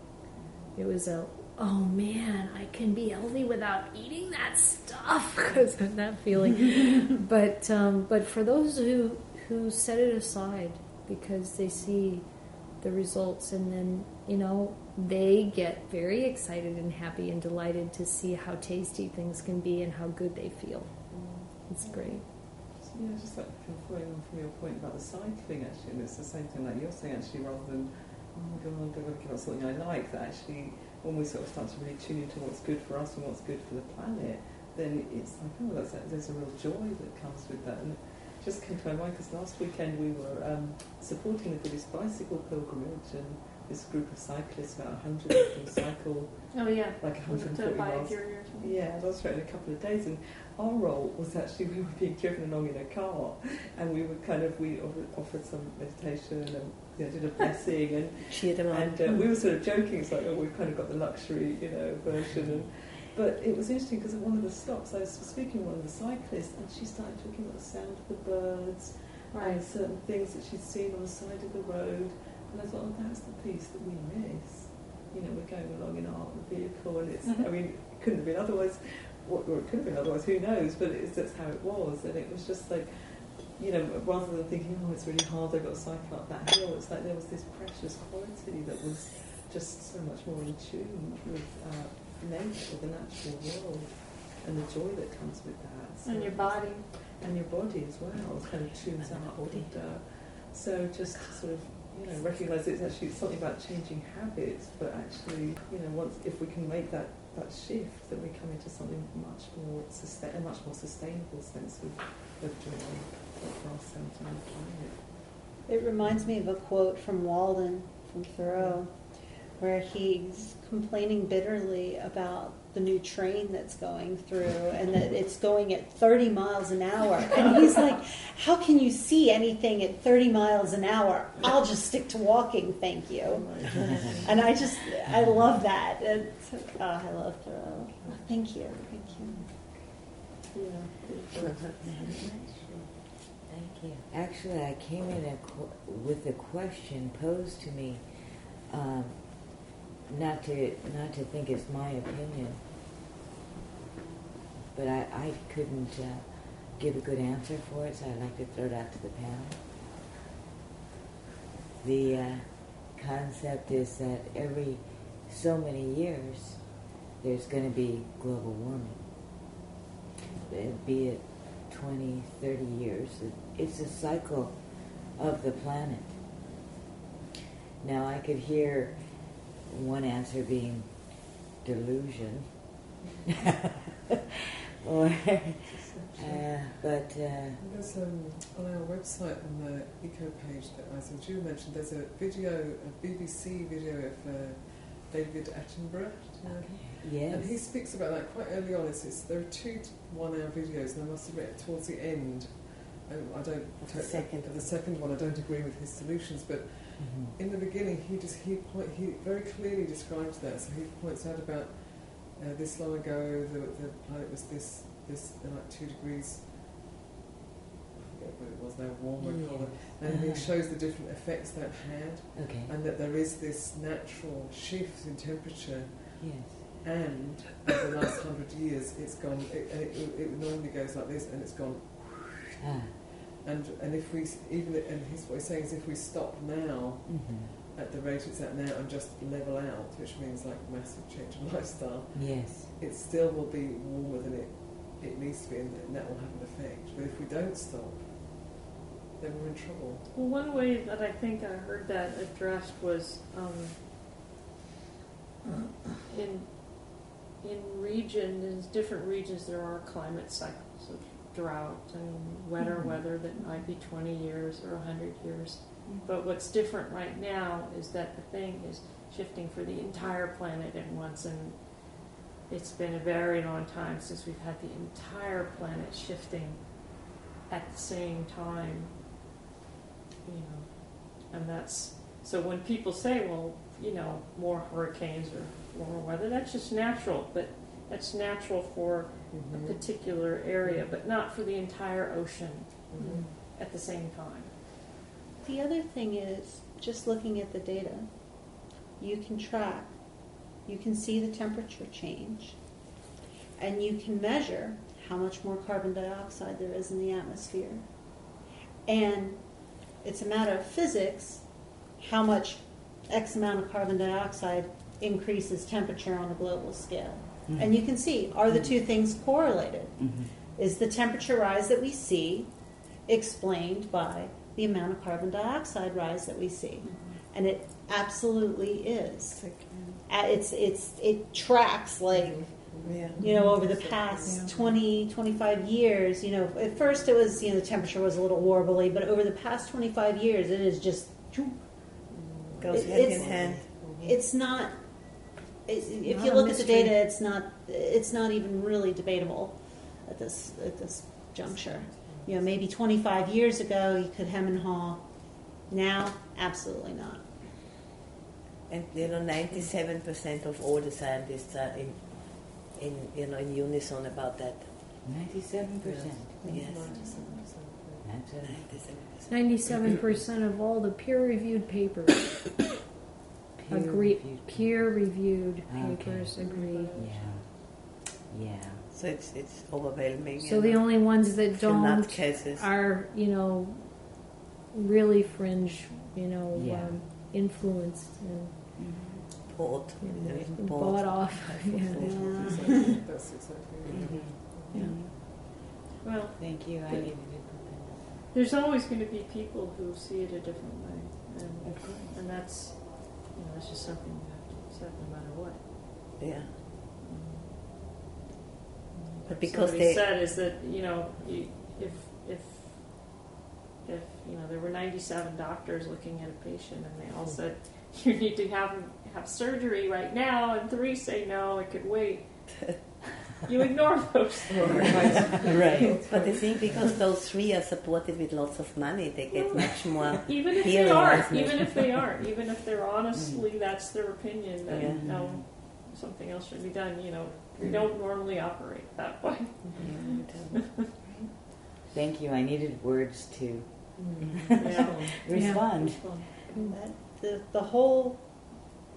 It was a, oh man, I can be healthy without eating that stuff, because of that feeling. but um, but for those who who set it aside because they see the results, and then you know they get very excited and happy and delighted to see how tasty things can be and how good they feel. It's great. Yeah, just like kind of following on from your point about the cycling, actually, and it's the same thing that you're saying, actually, rather than, oh my god, I'm going to give up something I like, that actually, when we sort of start to really tune into what's good for us and what's good for the planet, then it's like, oh, that's, there's a real joy that comes with that. And it just came to my mind because last weekend we were um, supporting the Buddhist bicycle pilgrimage, and this group of cyclists, about one hundred of them, cycle Oh yeah. like Was it one hundred to forty buy a miles. Fury or something? Yeah, that's right, in a couple of days. And our role was actually we were being driven along in a car, and we were kind of, we offered, offered some meditation and you know, did a blessing, and Cheer them on. and uh, we were sort of joking, it's like, oh, we've kind of got the luxury, you know, version. And, but it was interesting because at one of the stops, I was speaking to one of the cyclists, and she started talking about the sound of the birds and certain things that she'd seen on the side of the road. And I thought, oh, that's the piece that we miss. You know, we're going along in our vehicle, and it's, I mean, it couldn't have been otherwise, or it could have been otherwise, who knows, but it's, that's how it was. And it was just like, you know, rather than thinking, oh, it's really hard, I've got to cycle up that hill, it's like there was this precious quality that was just so much more in tune with uh, nature, the natural world, and the joy that comes with that. So, And your body. and your body as well, it kind of tunes And the out. body. And, uh, so just to sort of, you know, recognise it's actually something about changing habits, but actually, you know, once if we can make that, that shift, then we come into something much more sustain, a much more sustainable sense of, of joy for ourselves and the planet. It reminds me of a quote from Walden, from Thoreau, where he's complaining bitterly about the new train that's going through, and that it's going at thirty miles an hour. And he's like, how can you see anything at thirty miles an hour? I'll just stick to walking, thank you. And I just, I love that. It's, oh, I love Thoreau. Oh, thank you, thank you. Yeah. Thank you. Actually, I came in a qu- with a question posed to me, um, not to not to think it's my opinion, but I, I couldn't uh, give a good answer for it, so I'd like to throw it out to the panel. The uh, concept is that every so many years there's going to be global warming. Be it twenty, thirty years. It's a cycle of the planet. Now I could hear one answer being delusion. or, uh, but uh, there's um, on our website on the eco page that I said you mentioned. There's a video, a B B C video of uh, David Attenborough. Do you know? yes, And he speaks about that quite early on. It's, it's, there are two one-hour videos, and I must admit, towards the end, I, I don't. The second. The second one, I don't agree with his solutions, but mm-hmm. in the beginning, he just he point, he very clearly describes that. So he points out about uh, this long ago, the, the planet was this this uh, like two degrees. I forget what it was now, warmer, Yeah. colder, and Uh-huh. he shows the different effects that had, okay, and that there is this natural shift in temperature. yes, And over the last hundred years, it's gone. It, it, it normally goes like this, and it's gone. ah, And and if we s- even and he's, what he's saying is if we stop now mm-hmm. at the rate it's at now and just level out, which means like massive change in lifestyle, yes, it still will be warmer than it it needs to be, and, and that will have an effect. But if we don't stop, then we're in trouble. Well, one way that I think I heard that addressed was um, in in region, in different regions, there are climate cycles of drought and wetter Mhm. weather that might be twenty years or one hundred years. But what's different right now is that the thing is shifting for the entire planet at once, and it's been a very long time since we've had the entire planet shifting at the same time. You know, and that's so when people say, well, you know, more hurricanes or warmer weather, that's just natural, but that's natural for a particular area, but not for the entire ocean Mhm. at the same time. The other thing is, just looking at the data, you can track, you can see the temperature change, and you can measure how much more carbon dioxide there is in the atmosphere. And it's a matter of physics, how much X amount of carbon dioxide increases temperature on a global scale. Mm-hmm. And you can see, are the two things correlated? Mm-hmm. Is the temperature rise that we see explained by the amount of carbon dioxide rise that we see? And it absolutely is. Uh, It's, it's, it tracks like, Yeah. you know, over the past twenty, twenty-five years, you know, at first it was, you know, the temperature was a little warbly, but over the past twenty-five years, it is just, Goes It- hand in it's- hand. it's not, it's, if Not you a look at the mystery. data, it's not, it's not even really debatable at this, at this juncture. You know, maybe twenty-five years ago, you could hem and haw. Now, absolutely not. And you know, ninety-seven percent of all the scientists are in, in you know, in unison about that. ninety-seven percent. Yes, That's a, ninety-seven percent. Ninety-seven percent of all the peer-reviewed papers agree. peer-reviewed. Peer-reviewed Okay. papers agree. Yeah, yeah. So it's it's overwhelming. So you the know. only ones that Few don't nutcases. are, you know, really fringe, you know, Yeah. um, influenced and Bought. you know, There is bought bought. off. Yeah. Yeah. That's exactly Mm-hmm. it. Yeah. Well, Thank you. I needed to put that. there's always going to be people who see it a different way, and, Of course. and that's, you know, that's just something you have to accept no matter what. Yeah. Mm. But because Somebody they- said is that, you know, you, if if if you know there were ninety-seven doctors looking at a patient and they all said you need to have have surgery right now, and three say no, it could wait. You ignore those. Right. But the thing, because those three are supported with lots of money, they get much more. Even if they Healing aren't, wasn't it? even if they aren't, even if they're honestly that's their opinion that Yeah. no, something else should be done. You know, we don't normally operate that way. Thank you. I needed words to Yeah. respond. That, the, the whole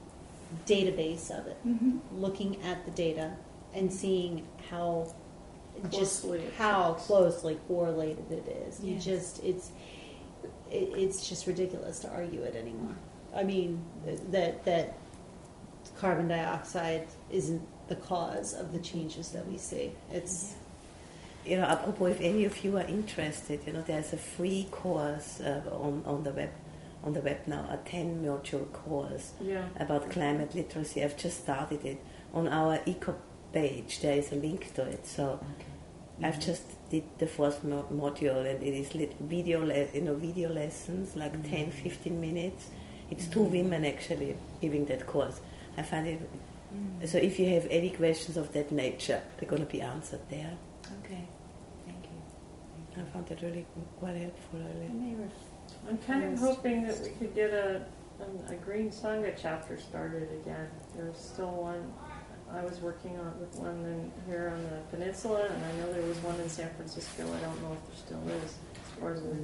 database of it, Mm-hmm. looking at the data and seeing how just Closely it how tracks. closely correlated it is. You Yes. just it's it, it's just ridiculous to argue it anymore. I mean that that carbon dioxide isn't the cause of the changes that we see. It's You know, apropos, if any of you are interested, you know, there's a free course uh, on, on the web on the web now, a ten module course Yeah. about climate literacy. I've just started it on our eco page. There is a link to it. So Okay. I've just did the fourth mo- module, and it is lit- video, le- you know, video lessons, like Mhm. ten, fifteen minutes. It's two women actually giving that course. I find it. Mm. So if you have any questions of that nature, they're going to be answered there. Okay. Thank you. I found that really quite helpful. Really. I may ref- I'm kind of Yes. hoping that we could get a, a, a Green Sangha chapter started again. There's still one. I was working on with one in, here on the peninsula, and I know there was one in San Francisco. I don't know if there still is, as far as the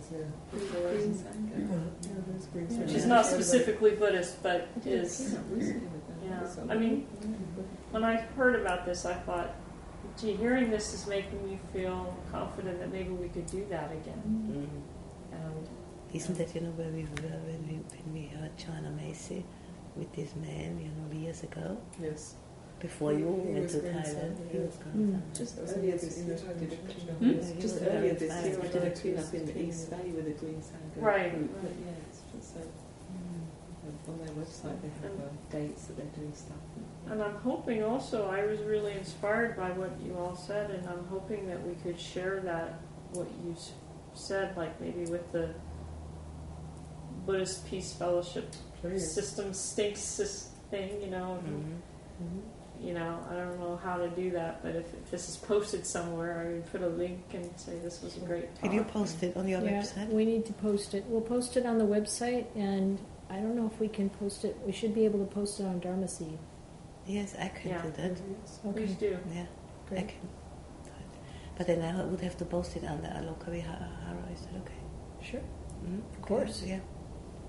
which is not specifically Buddhist, but is. Yeah. I mean, when I heard about this, I thought, gee, hearing this is making me feel confident that maybe we could do that again. Mm. And Isn't that, you know, where we were when we, when we heard Joanna Macy with this man, you know, years ago? Yes. Before He- you he went was to Green Thailand. Sangha, He yeah. was Mm. Green Sangha. Just Oh, earlier yes, this in year, the I did a Thailand. Hmm? Yeah, he Just was earlier very this fine. year, I did a Yeah. clean-up in Yeah. East Valley with a Green Sangha Right, group. right. But yeah, it's just so on their website they have uh, dates that they're doing stuff. And I'm hoping also, I was really inspired by what you all said, and I'm hoping that we could share that, what you s- said, like maybe with the Buddhist Peace Fellowship Please. System Stinks sys- thing, you know. Mhm. You know, I don't know how to do that, but if, if this is posted somewhere, I would put a link and say this was a great talk. Did you post it on your Yeah, website? we need to post it. We'll post it on the website, and I don't know if we can post it. We should be able to post it on Dharma Seed. Yes, I can Yeah. do that. Okay, Please do. Yeah, I great. can do it. But then I would have to post it under Aloka Vihara. Is that okay? Sure, Mm? of course. Yeah.